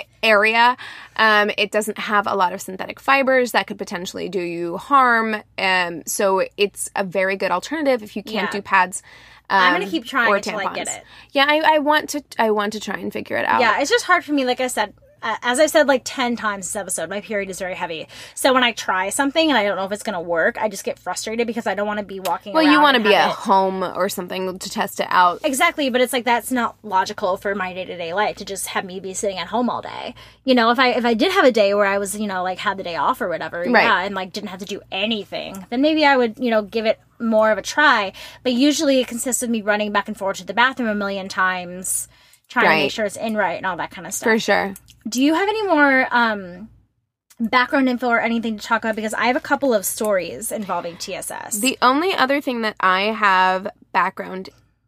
[SPEAKER 1] area. Um, it doesn't have a lot of synthetic fibers that could potentially do you harm. Um, so it's a very good alternative if you can't
[SPEAKER 2] Yeah.
[SPEAKER 1] do pads. Um,
[SPEAKER 2] I'm gonna keep trying
[SPEAKER 1] or
[SPEAKER 2] until I get
[SPEAKER 1] tampons.
[SPEAKER 2] it.
[SPEAKER 1] Yeah, I, I want to. I want to try and figure it out.
[SPEAKER 2] Yeah, it's just hard for me. Like I said, uh, as I've said like ten times this episode, my period is very heavy. So when I try something and I don't know if it's going to work, I just get frustrated because I don't want to be walking
[SPEAKER 1] Well,
[SPEAKER 2] around.
[SPEAKER 1] you want to
[SPEAKER 2] and
[SPEAKER 1] be
[SPEAKER 2] have
[SPEAKER 1] at
[SPEAKER 2] it-
[SPEAKER 1] home or something to test it out.
[SPEAKER 2] Exactly, but it's like that's not logical for my day to day life to just have me be sitting at home all day. You know, if I if I did have a day where I was, you know, like had the day off or whatever,
[SPEAKER 1] Right.
[SPEAKER 2] yeah, and like didn't have to do anything, then maybe I would, you know, give it more of a try. But usually it consists of me running back and forth to the bathroom a million times, trying to
[SPEAKER 1] Right.
[SPEAKER 2] make sure it's in right and all that kind of stuff.
[SPEAKER 1] For sure.
[SPEAKER 2] Do you have any more um background info or anything to talk about? Because I have a couple of stories involving T S S.
[SPEAKER 1] The only other thing that I have background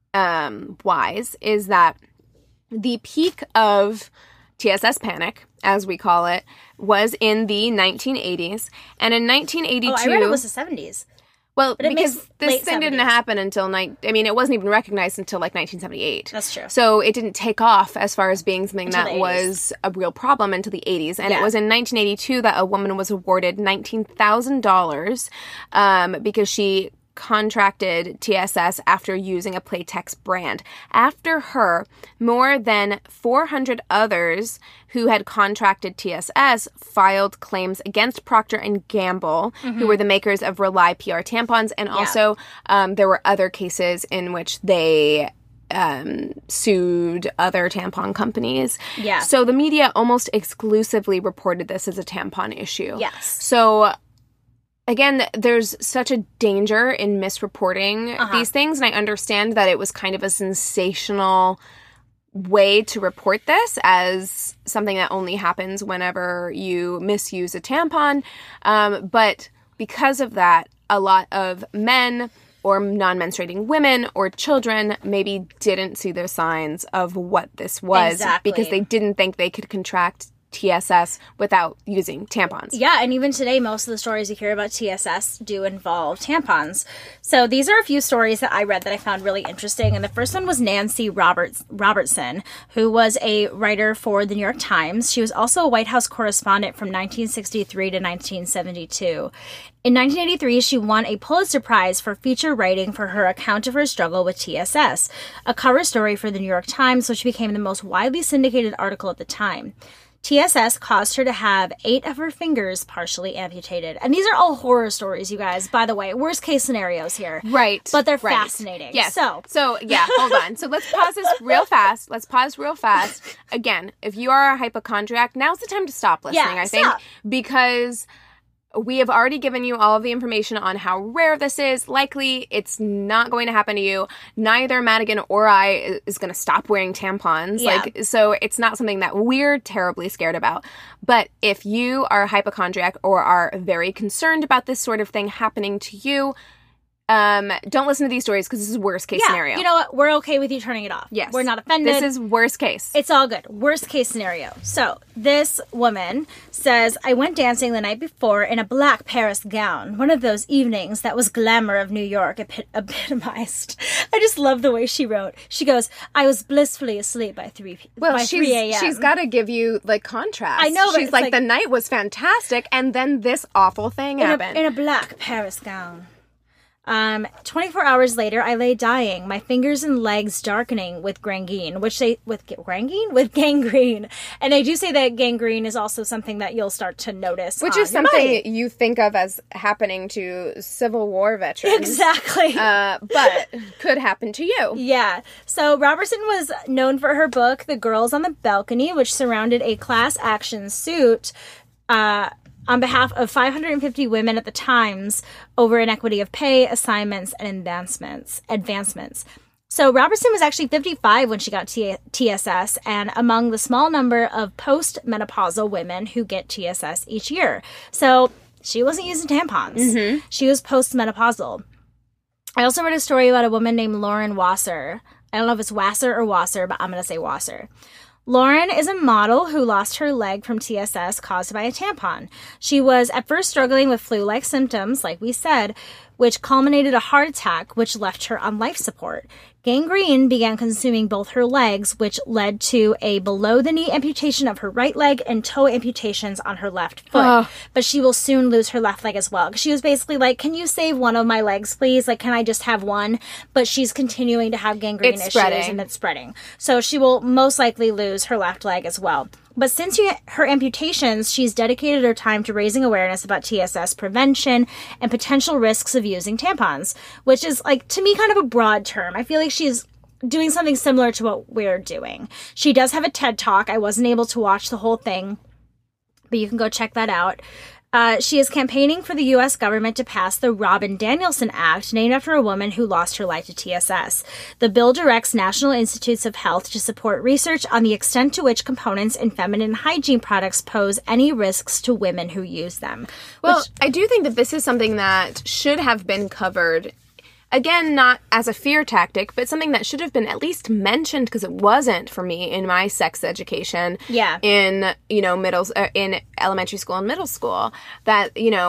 [SPEAKER 1] um, wise is that the peak of T S S panic, as we call it, was in the nineteen eighties. And in nineteen eighty-two...
[SPEAKER 2] oh, I read it was the seventies.
[SPEAKER 1] Well,
[SPEAKER 2] But it
[SPEAKER 1] because
[SPEAKER 2] makes
[SPEAKER 1] this
[SPEAKER 2] late
[SPEAKER 1] thing didn't
[SPEAKER 2] seventies.
[SPEAKER 1] happen until, ni- I mean, it wasn't even recognized until like nineteen seventy-eight.
[SPEAKER 2] That's true.
[SPEAKER 1] So it didn't take off as far as being something
[SPEAKER 2] Until
[SPEAKER 1] that
[SPEAKER 2] the eighties.
[SPEAKER 1] was a real problem until the eighties. And
[SPEAKER 2] Yeah.
[SPEAKER 1] it was in nineteen eighty-two that a woman was awarded nineteen thousand dollars um, because she contracted T S S after using a Playtex brand. After her, more than four hundred others who had contracted T S S filed claims against Procter and Gamble,
[SPEAKER 2] Mm-hmm.
[SPEAKER 1] who were the makers of Rely P R tampons, and also um, there were other cases in which they um, sued other tampon companies.
[SPEAKER 2] Yeah.
[SPEAKER 1] So the media almost exclusively reported this as a tampon issue.
[SPEAKER 2] Yes.
[SPEAKER 1] So again, there's such a danger in misreporting
[SPEAKER 2] Uh-huh.
[SPEAKER 1] these things, and I understand that it was kind of a sensational way to report this as something that only happens whenever you misuse a tampon. Um, but because of that, a lot of men or non-menstruating women or children maybe didn't see the signs of what this was
[SPEAKER 2] Exactly.
[SPEAKER 1] because they didn't think they could contract T S S without using tampons.
[SPEAKER 2] Yeah, and even today, most of the stories you hear about T S S do involve tampons. So these are a few stories that I read that I found really interesting. And the first one was Nancy Roberts, Robertson, who was a writer for the New York Times. She was also a White House correspondent from nineteen sixty-three to nineteen seventy-two. In nineteen eighty-three, she won a Pulitzer Prize for feature writing for her account of her struggle with T S S, a cover story for the New York Times, which became the most widely syndicated article at the time. T S S caused her to have eight of her fingers partially amputated. And these are all horror stories, you guys, by the way. Worst case scenarios here.
[SPEAKER 1] Right.
[SPEAKER 2] But they're
[SPEAKER 1] right.
[SPEAKER 2] fascinating.
[SPEAKER 1] Yes.
[SPEAKER 2] So,
[SPEAKER 1] so, yeah, hold on. So let's pause this real fast. Let's pause real fast. Again, if you are a hypochondriac, now's the time to stop listening,
[SPEAKER 2] Yeah,
[SPEAKER 1] I think.
[SPEAKER 2] stop.
[SPEAKER 1] Because we have already given you all of the information on how rare this is. Likely, it's not going to happen to you. Neither Madigan or I is going to stop wearing tampons.
[SPEAKER 2] Yeah.
[SPEAKER 1] Like, so it's not something that we're terribly scared about. But if you are a hypochondriac or are very concerned about this sort of thing happening to you, um, don't listen to these stories because this is worst case
[SPEAKER 2] yeah,
[SPEAKER 1] scenario.
[SPEAKER 2] you know what? We're okay with you turning it off.
[SPEAKER 1] Yes.
[SPEAKER 2] We're not offended.
[SPEAKER 1] This is worst case.
[SPEAKER 2] It's all good. Worst case scenario. So, this woman says, I went dancing the night before in a black Paris gown, one of those evenings that was glamour of New York epi- epitomized. I just love the way she wrote. She goes, I was blissfully asleep by three p-
[SPEAKER 1] Well,
[SPEAKER 2] by
[SPEAKER 1] she's,
[SPEAKER 2] three a.m.
[SPEAKER 1] she's got to give you, like, contrast.
[SPEAKER 2] I know, but
[SPEAKER 1] She's
[SPEAKER 2] it's
[SPEAKER 1] like,
[SPEAKER 2] like-
[SPEAKER 1] the night was fantastic, and then this awful thing
[SPEAKER 2] in
[SPEAKER 1] happened.
[SPEAKER 2] a, in a black Paris gown. Um, twenty-four hours later, I lay dying, my fingers and legs darkening with gangrene, which they, with gangrene? With gangrene. And I do say that gangrene is also something that you'll start to notice.
[SPEAKER 1] Which
[SPEAKER 2] on
[SPEAKER 1] is
[SPEAKER 2] your
[SPEAKER 1] something
[SPEAKER 2] body.
[SPEAKER 1] you think of as happening to Civil War veterans.
[SPEAKER 2] Exactly.
[SPEAKER 1] Uh, but could happen to you.
[SPEAKER 2] Yeah. So Robertson was known for her book, The Girls on the Balcony, which surrounded a class action suit, uh, on behalf of five hundred fifty women at the Times over inequity of pay, assignments, and advancements. Advancements. So Robertson was actually fifty-five when she got T- TSS, and among the small number of post-menopausal women who get T S S each year. So she wasn't using tampons.
[SPEAKER 1] Mm-hmm.
[SPEAKER 2] She was post-menopausal. I also read a story about a woman named Lauren Wasser. I don't know if it's Wasser or Wasser, but I'm going to say Wasser. Lauren is a model who lost her leg from T S S caused by a tampon. She was at first struggling with flu-like symptoms, like we said, which culminated a heart attack, which left her on life support. Gangrene began consuming both her legs, which led to a below-the-knee amputation of her right leg and toe amputations on her left foot.
[SPEAKER 1] Ugh.
[SPEAKER 2] But she will soon lose her left leg as well. She was basically like, can you save one of my legs, please? Like, can I just have one? But she's continuing to have gangrene
[SPEAKER 1] It's
[SPEAKER 2] issues,
[SPEAKER 1] spreading.
[SPEAKER 2] and it's spreading. So she will most likely lose her left leg as well. But since she, her amputations, she's dedicated her time to raising awareness about T S S prevention and potential risks of using tampons, which is, like, to me, kind of a broad term. I feel like she's doing something similar to what we're doing. She does have a TED Talk. I wasn't able to watch the whole thing, but you can go check that out. Uh, she is campaigning for the U S government to pass the Robin Danielson Act, named after a woman who lost her life to T S S. The bill directs National Institutes of Health to support research on the extent to which components in feminine hygiene products pose any risks to women who use them.
[SPEAKER 1] Well,
[SPEAKER 2] Which,
[SPEAKER 1] I do think that this is something that should have been covered. Again, not as a fear tactic, but something that should have been at least mentioned, because it wasn't for me in my sex education.
[SPEAKER 2] Yeah.
[SPEAKER 1] In, you know, middle, uh, in elementary school and middle school, that, you know,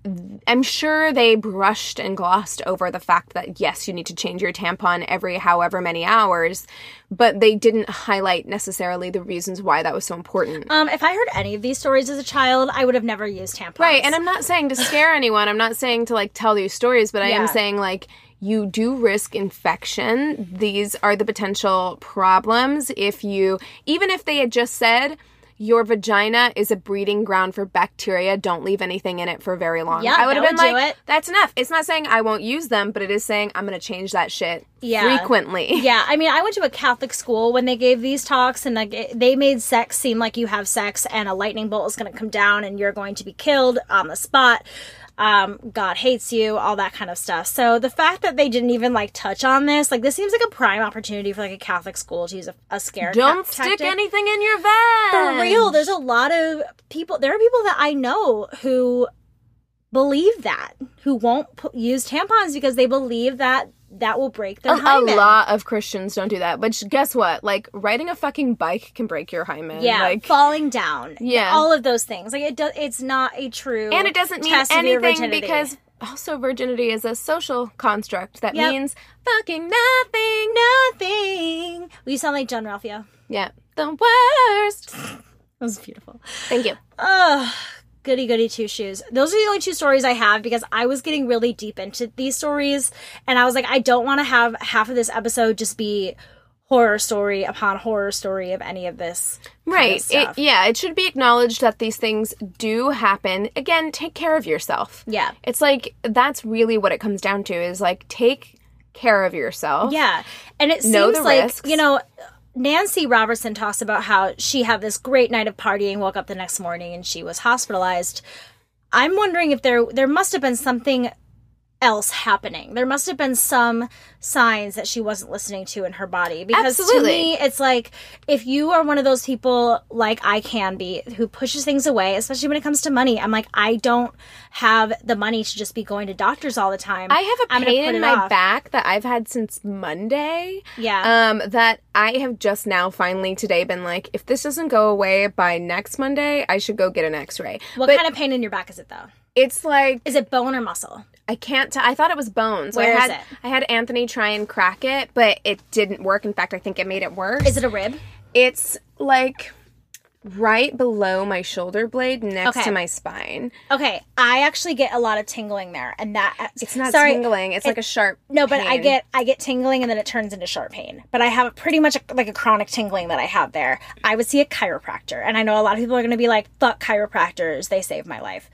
[SPEAKER 1] I'm sure they brushed and glossed over the fact that, yes, you need to change your tampon every however many hours, but they didn't highlight necessarily the reasons why that was so important.
[SPEAKER 2] Um, if I heard any of these stories as a child, I would have never used tampons.
[SPEAKER 1] Right, and I'm not saying to scare anyone. I'm not saying to, like, tell these stories, but I
[SPEAKER 2] Yeah.
[SPEAKER 1] am saying, like, you do risk infection. These are the potential problems if you, even if they had just said, your vagina is a breeding ground for bacteria, don't leave anything in it for very long.
[SPEAKER 2] Yeah,
[SPEAKER 1] I would
[SPEAKER 2] that
[SPEAKER 1] have been
[SPEAKER 2] would do
[SPEAKER 1] like,
[SPEAKER 2] it.
[SPEAKER 1] that's enough. It's not saying I won't use them, but it is saying I'm going to change that shit
[SPEAKER 2] Yeah.
[SPEAKER 1] frequently.
[SPEAKER 2] Yeah, I mean, I went to a Catholic school when they gave these talks, and like it, they made sex seem like you have sex, and a lightning bolt is going to come down, and you're going to be killed on the spot. Um, God hates you, all that kind of stuff. So the fact that they didn't even like touch on this, like this seems like a prime opportunity for like a Catholic school to use a, a scare
[SPEAKER 1] Don't
[SPEAKER 2] ta-
[SPEAKER 1] stick
[SPEAKER 2] tactic.
[SPEAKER 1] anything in your vag.
[SPEAKER 2] For real, there's a lot of people. There are people that I know who believe that, who won't p- use tampons because they believe that that will break their
[SPEAKER 1] A, a
[SPEAKER 2] hymen.
[SPEAKER 1] lot of Christians don't do that. But guess what? Like, riding a fucking bike can break your hymen.
[SPEAKER 2] Yeah,
[SPEAKER 1] Like,
[SPEAKER 2] falling down.
[SPEAKER 1] Yeah.
[SPEAKER 2] all of those things. Like it does. It's not a true.
[SPEAKER 1] and it doesn't mean
[SPEAKER 2] test of your
[SPEAKER 1] anything
[SPEAKER 2] virginity.
[SPEAKER 1] because also virginity is a social construct that
[SPEAKER 2] Yep.
[SPEAKER 1] means fucking nothing.
[SPEAKER 2] nothing. Well, you sound like John Ralphio.
[SPEAKER 1] Yeah, the worst.
[SPEAKER 2] That was beautiful.
[SPEAKER 1] Thank you.
[SPEAKER 2] Oh, goody goody two shoes. Those are the only two stories I have because I was getting really deep into these stories, and I was like, I don't want to have half of this episode just be horror story upon horror story of any of this kind of
[SPEAKER 1] Right. It,
[SPEAKER 2] stuff.
[SPEAKER 1] yeah, it should be acknowledged that these things do happen. Again, take care of yourself.
[SPEAKER 2] Yeah.
[SPEAKER 1] It's like, that's really what it comes down to is like, take care of yourself.
[SPEAKER 2] Yeah. And it
[SPEAKER 1] Know
[SPEAKER 2] seems
[SPEAKER 1] the
[SPEAKER 2] like,
[SPEAKER 1] risks.
[SPEAKER 2] you know, Nancy Robertson talks about how she had this great night of partying, woke up the next morning, and she was hospitalized. I'm wondering if there there must have been something else happening. There must have been some signs that she wasn't listening to in her body. Because
[SPEAKER 1] Absolutely.
[SPEAKER 2] to me, it's like, if you are one of those people like I can be, who pushes things away, especially when it comes to money, I'm like, I don't have the money to just be going to doctors all the time.
[SPEAKER 1] I have a
[SPEAKER 2] I'm gonna
[SPEAKER 1] pain
[SPEAKER 2] put
[SPEAKER 1] in
[SPEAKER 2] it
[SPEAKER 1] my
[SPEAKER 2] off.
[SPEAKER 1] back that I've had since Monday.
[SPEAKER 2] Yeah.
[SPEAKER 1] Um, that I have just now finally today been like, if this doesn't go away by next Monday, I should go get an x-ray.
[SPEAKER 2] What
[SPEAKER 1] but
[SPEAKER 2] kind of pain in your back is it, though?
[SPEAKER 1] it's like,
[SPEAKER 2] Is it bone or muscle?
[SPEAKER 1] I can't t- I thought it was bone. So
[SPEAKER 2] Where
[SPEAKER 1] I
[SPEAKER 2] is
[SPEAKER 1] had,
[SPEAKER 2] it?
[SPEAKER 1] I had Anthony try and crack it, but it didn't work. In fact, I think it made it worse.
[SPEAKER 2] Is it a rib?
[SPEAKER 1] It's like right below my shoulder blade next
[SPEAKER 2] Okay.
[SPEAKER 1] to my spine.
[SPEAKER 2] Okay, I actually get a lot of tingling there, and that
[SPEAKER 1] It's not
[SPEAKER 2] sorry,
[SPEAKER 1] tingling. It's like a sharp
[SPEAKER 2] No, but I
[SPEAKER 1] pain.
[SPEAKER 2] get I get tingling, and then it turns into sharp pain. But I have pretty much a, like a chronic tingling that I have there. I would see a chiropractor, and I know a lot of people are going to be like, "Fuck chiropractors, they saved my life."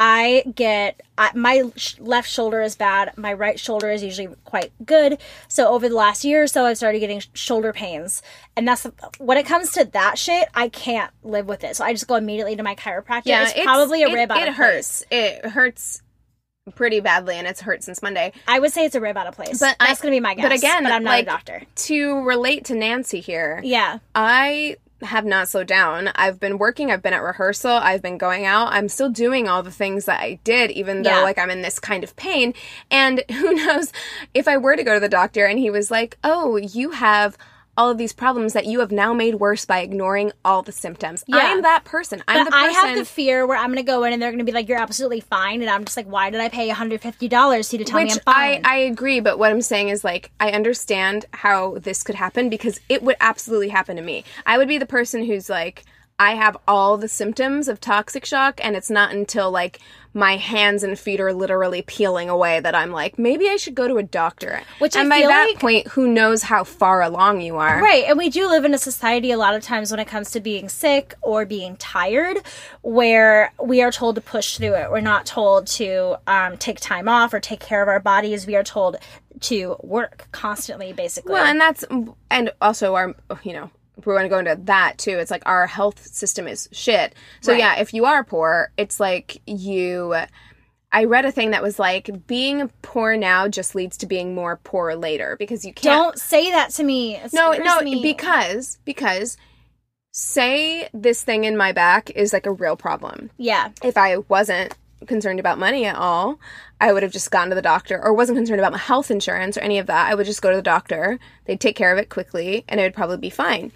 [SPEAKER 2] I get I, my sh- left shoulder is bad. My right shoulder is usually quite good. So over the last year or so, I've started getting sh- shoulder pains, and that's when it comes to that shit, I can't live with it. So I just go immediately to my chiropractor.
[SPEAKER 1] Yeah,
[SPEAKER 2] it's, probably a
[SPEAKER 1] it,
[SPEAKER 2] rib out
[SPEAKER 1] It
[SPEAKER 2] of
[SPEAKER 1] hurts.
[SPEAKER 2] place.
[SPEAKER 1] It hurts pretty badly, and it's hurt since Monday.
[SPEAKER 2] I would say it's a rib out of place.
[SPEAKER 1] But
[SPEAKER 2] That's
[SPEAKER 1] I-
[SPEAKER 2] going to be my guess.
[SPEAKER 1] but again,
[SPEAKER 2] but I'm not
[SPEAKER 1] like-
[SPEAKER 2] a doctor.
[SPEAKER 1] To relate to Nancy here,
[SPEAKER 2] Yeah.
[SPEAKER 1] I have not slowed down. I've been working. I've been at rehearsal. I've been going out. I'm still doing all the things that I did, even though
[SPEAKER 2] Yeah.
[SPEAKER 1] like I'm in this kind of pain. And who knows if I were to go to the doctor and he was like, "Oh, you have all of these problems that you have now made worse by ignoring all the symptoms."
[SPEAKER 2] Yeah.
[SPEAKER 1] I'm that person. I'm
[SPEAKER 2] But
[SPEAKER 1] the
[SPEAKER 2] I
[SPEAKER 1] person.
[SPEAKER 2] have the fear where I'm going to go in and they're going to be like, "You're absolutely fine," and I'm just like, "Why did I pay one hundred fifty dollars to you to tell me
[SPEAKER 1] Which
[SPEAKER 2] I'm fine?"
[SPEAKER 1] I, I agree, but what I'm saying is like I understand how this could happen because it would absolutely happen to me. I would be the person who's like, I have all the symptoms of toxic shock, and it's not until like my hands and feet are literally peeling away that I'm like, maybe I should go to a doctor.
[SPEAKER 2] Which I
[SPEAKER 1] and by
[SPEAKER 2] feel
[SPEAKER 1] that
[SPEAKER 2] like-
[SPEAKER 1] point, who knows how far along you are?
[SPEAKER 2] Right, and we do live in a society a lot of times when it comes to being sick or being tired, where we are told to push through it. We're not told to um, take time off or take care of our bodies. We are told to work constantly, basically.
[SPEAKER 1] Well, and that's and also our you know. If we're going to go into that too, it's like our health system is shit. So
[SPEAKER 2] Right.
[SPEAKER 1] yeah, if you are poor, it's like you. I read a thing that was like being poor now just leads to being more poor later because you can't.
[SPEAKER 2] Don't say that to me. It
[SPEAKER 1] No,
[SPEAKER 2] scares
[SPEAKER 1] no,
[SPEAKER 2] me.
[SPEAKER 1] because because say this thing in my back is like a real problem.
[SPEAKER 2] yeah,
[SPEAKER 1] If I wasn't concerned about money at all, I would have just gone to the doctor, or wasn't concerned about my health insurance or any of that. I would just go to the doctor. They'd take care of it quickly, and it would probably be fine.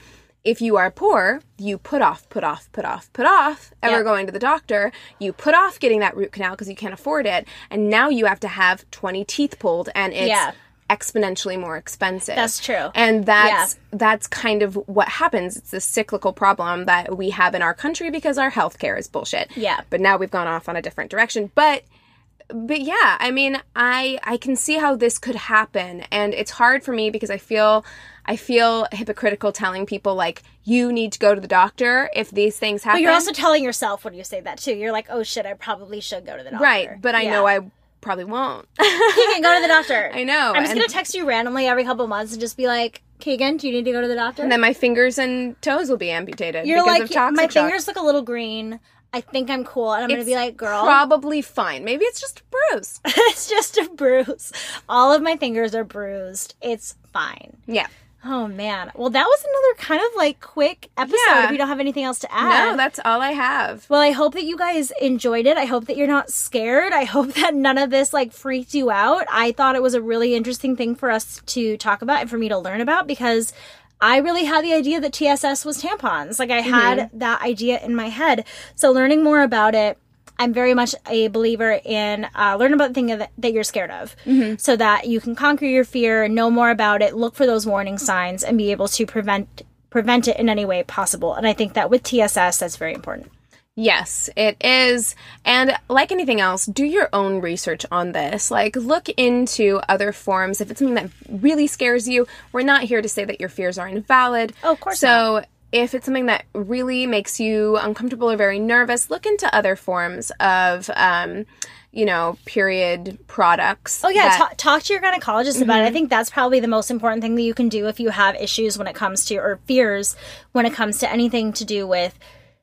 [SPEAKER 1] if you are poor, you put off, put off, put off, put off ever
[SPEAKER 2] Yep.
[SPEAKER 1] going to the doctor. You put off getting that root canal because you can't afford it. And now you have to have twenty teeth pulled, and it's
[SPEAKER 2] Yeah.
[SPEAKER 1] exponentially more expensive.
[SPEAKER 2] That's true.
[SPEAKER 1] And that's that's kind of what happens. It's this cyclical problem that we have in our country because our healthcare is bullshit.
[SPEAKER 2] Yeah.
[SPEAKER 1] But now we've gone off on a different direction. But but yeah, I mean, I I can see how this could happen, and it's hard for me because I feel I feel hypocritical telling people like, you need to go to the doctor if these things happen.
[SPEAKER 2] But you're also telling yourself when you say that too. You're like, oh shit, I probably should go to the doctor.
[SPEAKER 1] right, but I
[SPEAKER 2] Yeah.
[SPEAKER 1] know I probably won't.
[SPEAKER 2] Keegan, go to the doctor.
[SPEAKER 1] I know.
[SPEAKER 2] I'm just
[SPEAKER 1] and,
[SPEAKER 2] gonna text you randomly every couple months and just be like, Keegan, do you need to go to the doctor?
[SPEAKER 1] and then my fingers and toes will be amputated
[SPEAKER 2] You're
[SPEAKER 1] because
[SPEAKER 2] like,
[SPEAKER 1] of toxic
[SPEAKER 2] my
[SPEAKER 1] shock.
[SPEAKER 2] fingers look a little green. I think I'm cool, and I'm gonna
[SPEAKER 1] It's
[SPEAKER 2] be like, girl,
[SPEAKER 1] probably fine. Maybe it's just a bruise.
[SPEAKER 2] it's just a bruise. All of my fingers are bruised. It's fine.
[SPEAKER 1] Yeah.
[SPEAKER 2] Oh man. Well, that was another kind of like quick episode.
[SPEAKER 1] Yeah.
[SPEAKER 2] If you don't have anything else to add.
[SPEAKER 1] No, that's all I have.
[SPEAKER 2] Well, I hope that you guys enjoyed it. I hope that you're not scared. I hope that none of this like freaked you out. I thought it was a really interesting thing for us to talk about and for me to learn about because I really had the idea that T S S was tampons. Like I had
[SPEAKER 1] Mm-hmm.
[SPEAKER 2] that idea in my head. So learning more about it, I'm very much a believer in uh, learn about the thing that, that you're scared of
[SPEAKER 1] Mm-hmm.
[SPEAKER 2] so that you can conquer your fear, know more about it, look for those warning signs, and be able to prevent prevent it in any way possible. And I think that with T S S, that's very important.
[SPEAKER 1] Yes, it is. And like anything else, do your own research on this. Like, look into other forms. If it's something that really scares you, we're not here to say that your fears are invalid.
[SPEAKER 2] Oh, of course
[SPEAKER 1] So if it's something that really makes you uncomfortable or very nervous, look into other forms of, um, you know, period products.
[SPEAKER 2] Oh, yeah.
[SPEAKER 1] that-
[SPEAKER 2] ta- talk to your gynecologist about it. I think that's probably the most important thing that you can do if you have issues when it comes to, or fears when it comes to anything to do with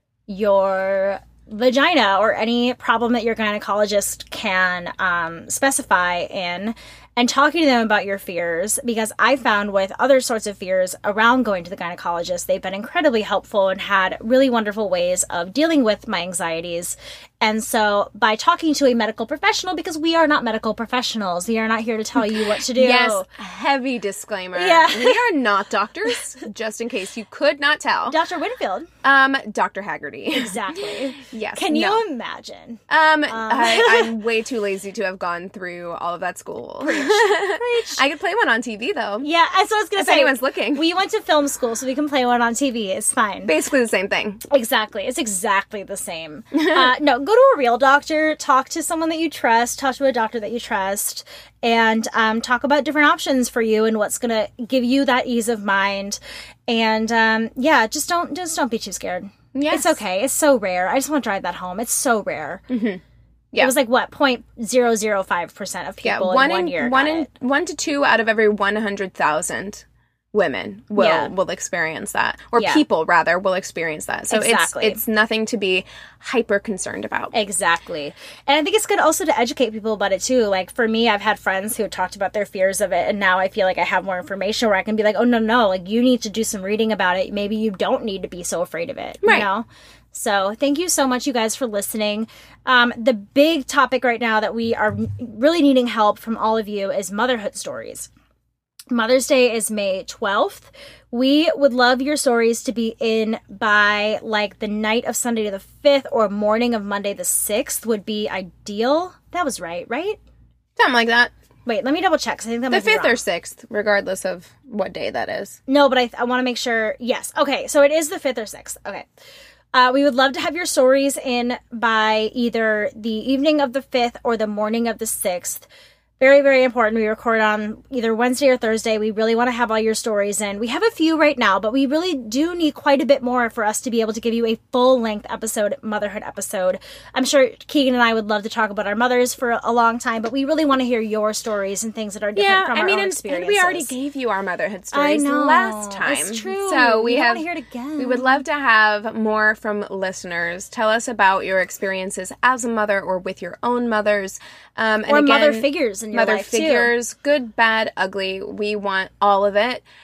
[SPEAKER 2] your vagina or any problem that your gynecologist can um, specify in, and talking to them about your fears, because I found with other sorts of fears around going to the gynecologist, they've been incredibly helpful and had really wonderful ways of dealing with my anxieties. And so by talking to a medical professional, because we are not medical professionals, we are not here to tell you what to do.
[SPEAKER 1] Yes, heavy disclaimer.
[SPEAKER 2] Yeah.
[SPEAKER 1] We are not doctors, just in case you could not tell.
[SPEAKER 2] Doctor Winfield.
[SPEAKER 1] Um, Doctor Haggerty.
[SPEAKER 2] Exactly.
[SPEAKER 1] Yes.
[SPEAKER 2] Can you
[SPEAKER 1] no.
[SPEAKER 2] imagine?
[SPEAKER 1] Um, I, I'm way too lazy to have gone through all of that school.
[SPEAKER 2] Preach.
[SPEAKER 1] I could play one on T V though.
[SPEAKER 2] Yeah, that's what I was going to
[SPEAKER 1] If
[SPEAKER 2] say.
[SPEAKER 1] anyone's looking.
[SPEAKER 2] We went to film school, so we can play one on T V. It's fine.
[SPEAKER 1] Basically the same thing.
[SPEAKER 2] Exactly. It's exactly the same. uh, no, go to a real doctor, talk to someone that you trust, talk to a doctor that you trust, and um, talk about different options for you and what's going to give you that ease of mind. And um, yeah, just don't just don't be too scared.
[SPEAKER 1] Yes.
[SPEAKER 2] It's okay. It's so rare. I just want to drive that home. It's so rare.
[SPEAKER 1] Mm-hmm. Yeah.
[SPEAKER 2] It was like what, zero point zero zero five percent of
[SPEAKER 1] Yeah,
[SPEAKER 2] people
[SPEAKER 1] one
[SPEAKER 2] in one
[SPEAKER 1] in
[SPEAKER 2] year.
[SPEAKER 1] one
[SPEAKER 2] got
[SPEAKER 1] in
[SPEAKER 2] it.
[SPEAKER 1] one to two out of every one hundred thousand women will
[SPEAKER 2] Yeah.
[SPEAKER 1] will experience that, or
[SPEAKER 2] Yeah.
[SPEAKER 1] people rather will experience that. So
[SPEAKER 2] Exactly.
[SPEAKER 1] it's it's nothing to be hyper concerned about.
[SPEAKER 2] Exactly. And I think it's good also to educate people about it too. Like for me, I've had friends who talked about their fears of it, and now I feel like I have more information where I can be like, oh, no, no, like you need to do some reading about it. Maybe you don't need to be so afraid of it.
[SPEAKER 1] Right.
[SPEAKER 2] You know? So thank you so much, you guys, for listening. Um, the big topic right now that we are really needing help from all of you is motherhood stories. Mother's Day is May twelfth. We would love your stories to be in by like the night of Sunday the fifth or morning of Monday the sixth would be ideal. That was right, right?
[SPEAKER 1] Something like that.
[SPEAKER 2] Wait, let me double check. 'Cause I think that
[SPEAKER 1] The
[SPEAKER 2] might be
[SPEAKER 1] fifth
[SPEAKER 2] wrong.
[SPEAKER 1] or sixth, regardless of what day that is.
[SPEAKER 2] No, but I, I want to make sure. Yes. Okay. So it is the fifth or sixth. Okay. Uh, we would love to have your stories in by either the evening of the fifth or the morning of the sixth. Very, very important. We record on either Wednesday or Thursday. We really want to have all your stories in. We have a few right now, but we really do need quite a bit more for us to be able to give you a full-length episode, motherhood episode. I'm sure Keegan and I would love to talk about our mothers for a long time, but we really want to hear your stories and things that are different
[SPEAKER 1] Yeah,
[SPEAKER 2] from
[SPEAKER 1] I
[SPEAKER 2] our
[SPEAKER 1] mean,
[SPEAKER 2] own
[SPEAKER 1] and, and
[SPEAKER 2] experiences.
[SPEAKER 1] we already gave you our motherhood
[SPEAKER 2] I
[SPEAKER 1] stories
[SPEAKER 2] know.
[SPEAKER 1] last time.
[SPEAKER 2] It's true.
[SPEAKER 1] So we
[SPEAKER 2] We don't
[SPEAKER 1] have
[SPEAKER 2] wanna hear it again.
[SPEAKER 1] We would love to have more from listeners. Tell us about your experiences as a mother or with your own mothers, um, and
[SPEAKER 2] Or
[SPEAKER 1] again,
[SPEAKER 2] mother figures in your
[SPEAKER 1] mother
[SPEAKER 2] life, too.
[SPEAKER 1] figures, good, bad, ugly. We want all of it.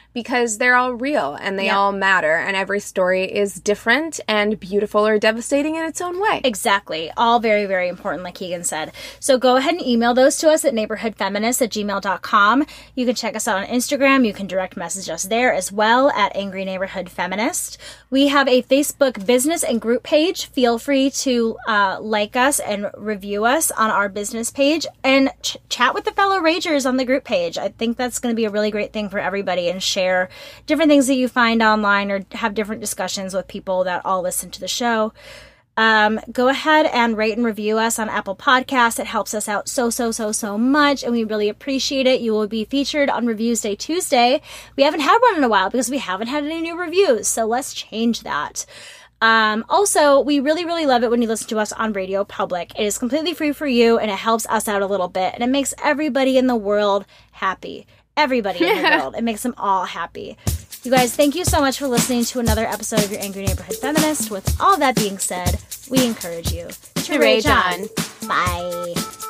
[SPEAKER 1] because they're all real and they
[SPEAKER 2] Yeah.
[SPEAKER 1] all matter, and every story is different and beautiful or devastating in its own way.
[SPEAKER 2] Exactly. All very, very important, like Keegan said. So go ahead and email those to us at neighborhoodfeminist at gmail dot com. You can check us out on Instagram. You can direct message us there as well at Angry Neighborhood Feminist. We have a Facebook business and group page. Feel free to uh, like us and review us on our business page and ch- chat with the fellow Ragers on the group page. I think that's going to be a really great thing for everybody, and share different things that you find online or have different discussions with people that all listen to the show. Um, go ahead and rate and review us on Apple Podcasts. It helps us out so, so, so, so much, and we really appreciate it. You will be featured on Reviews Day Tuesday. We haven't had one in a while because we haven't had any new reviews, so let's change that. Um, also, we really, really love it when you listen to us on Radio Public. It is completely free for you, and it helps us out a little bit, and it makes everybody in the world happy. Everybody in the world. It makes them all happy. You guys, thank you so much for listening to another episode of Your Angry Neighborhood Feminist. With all that being said, we encourage you to,
[SPEAKER 1] To rage on.
[SPEAKER 2] Bye.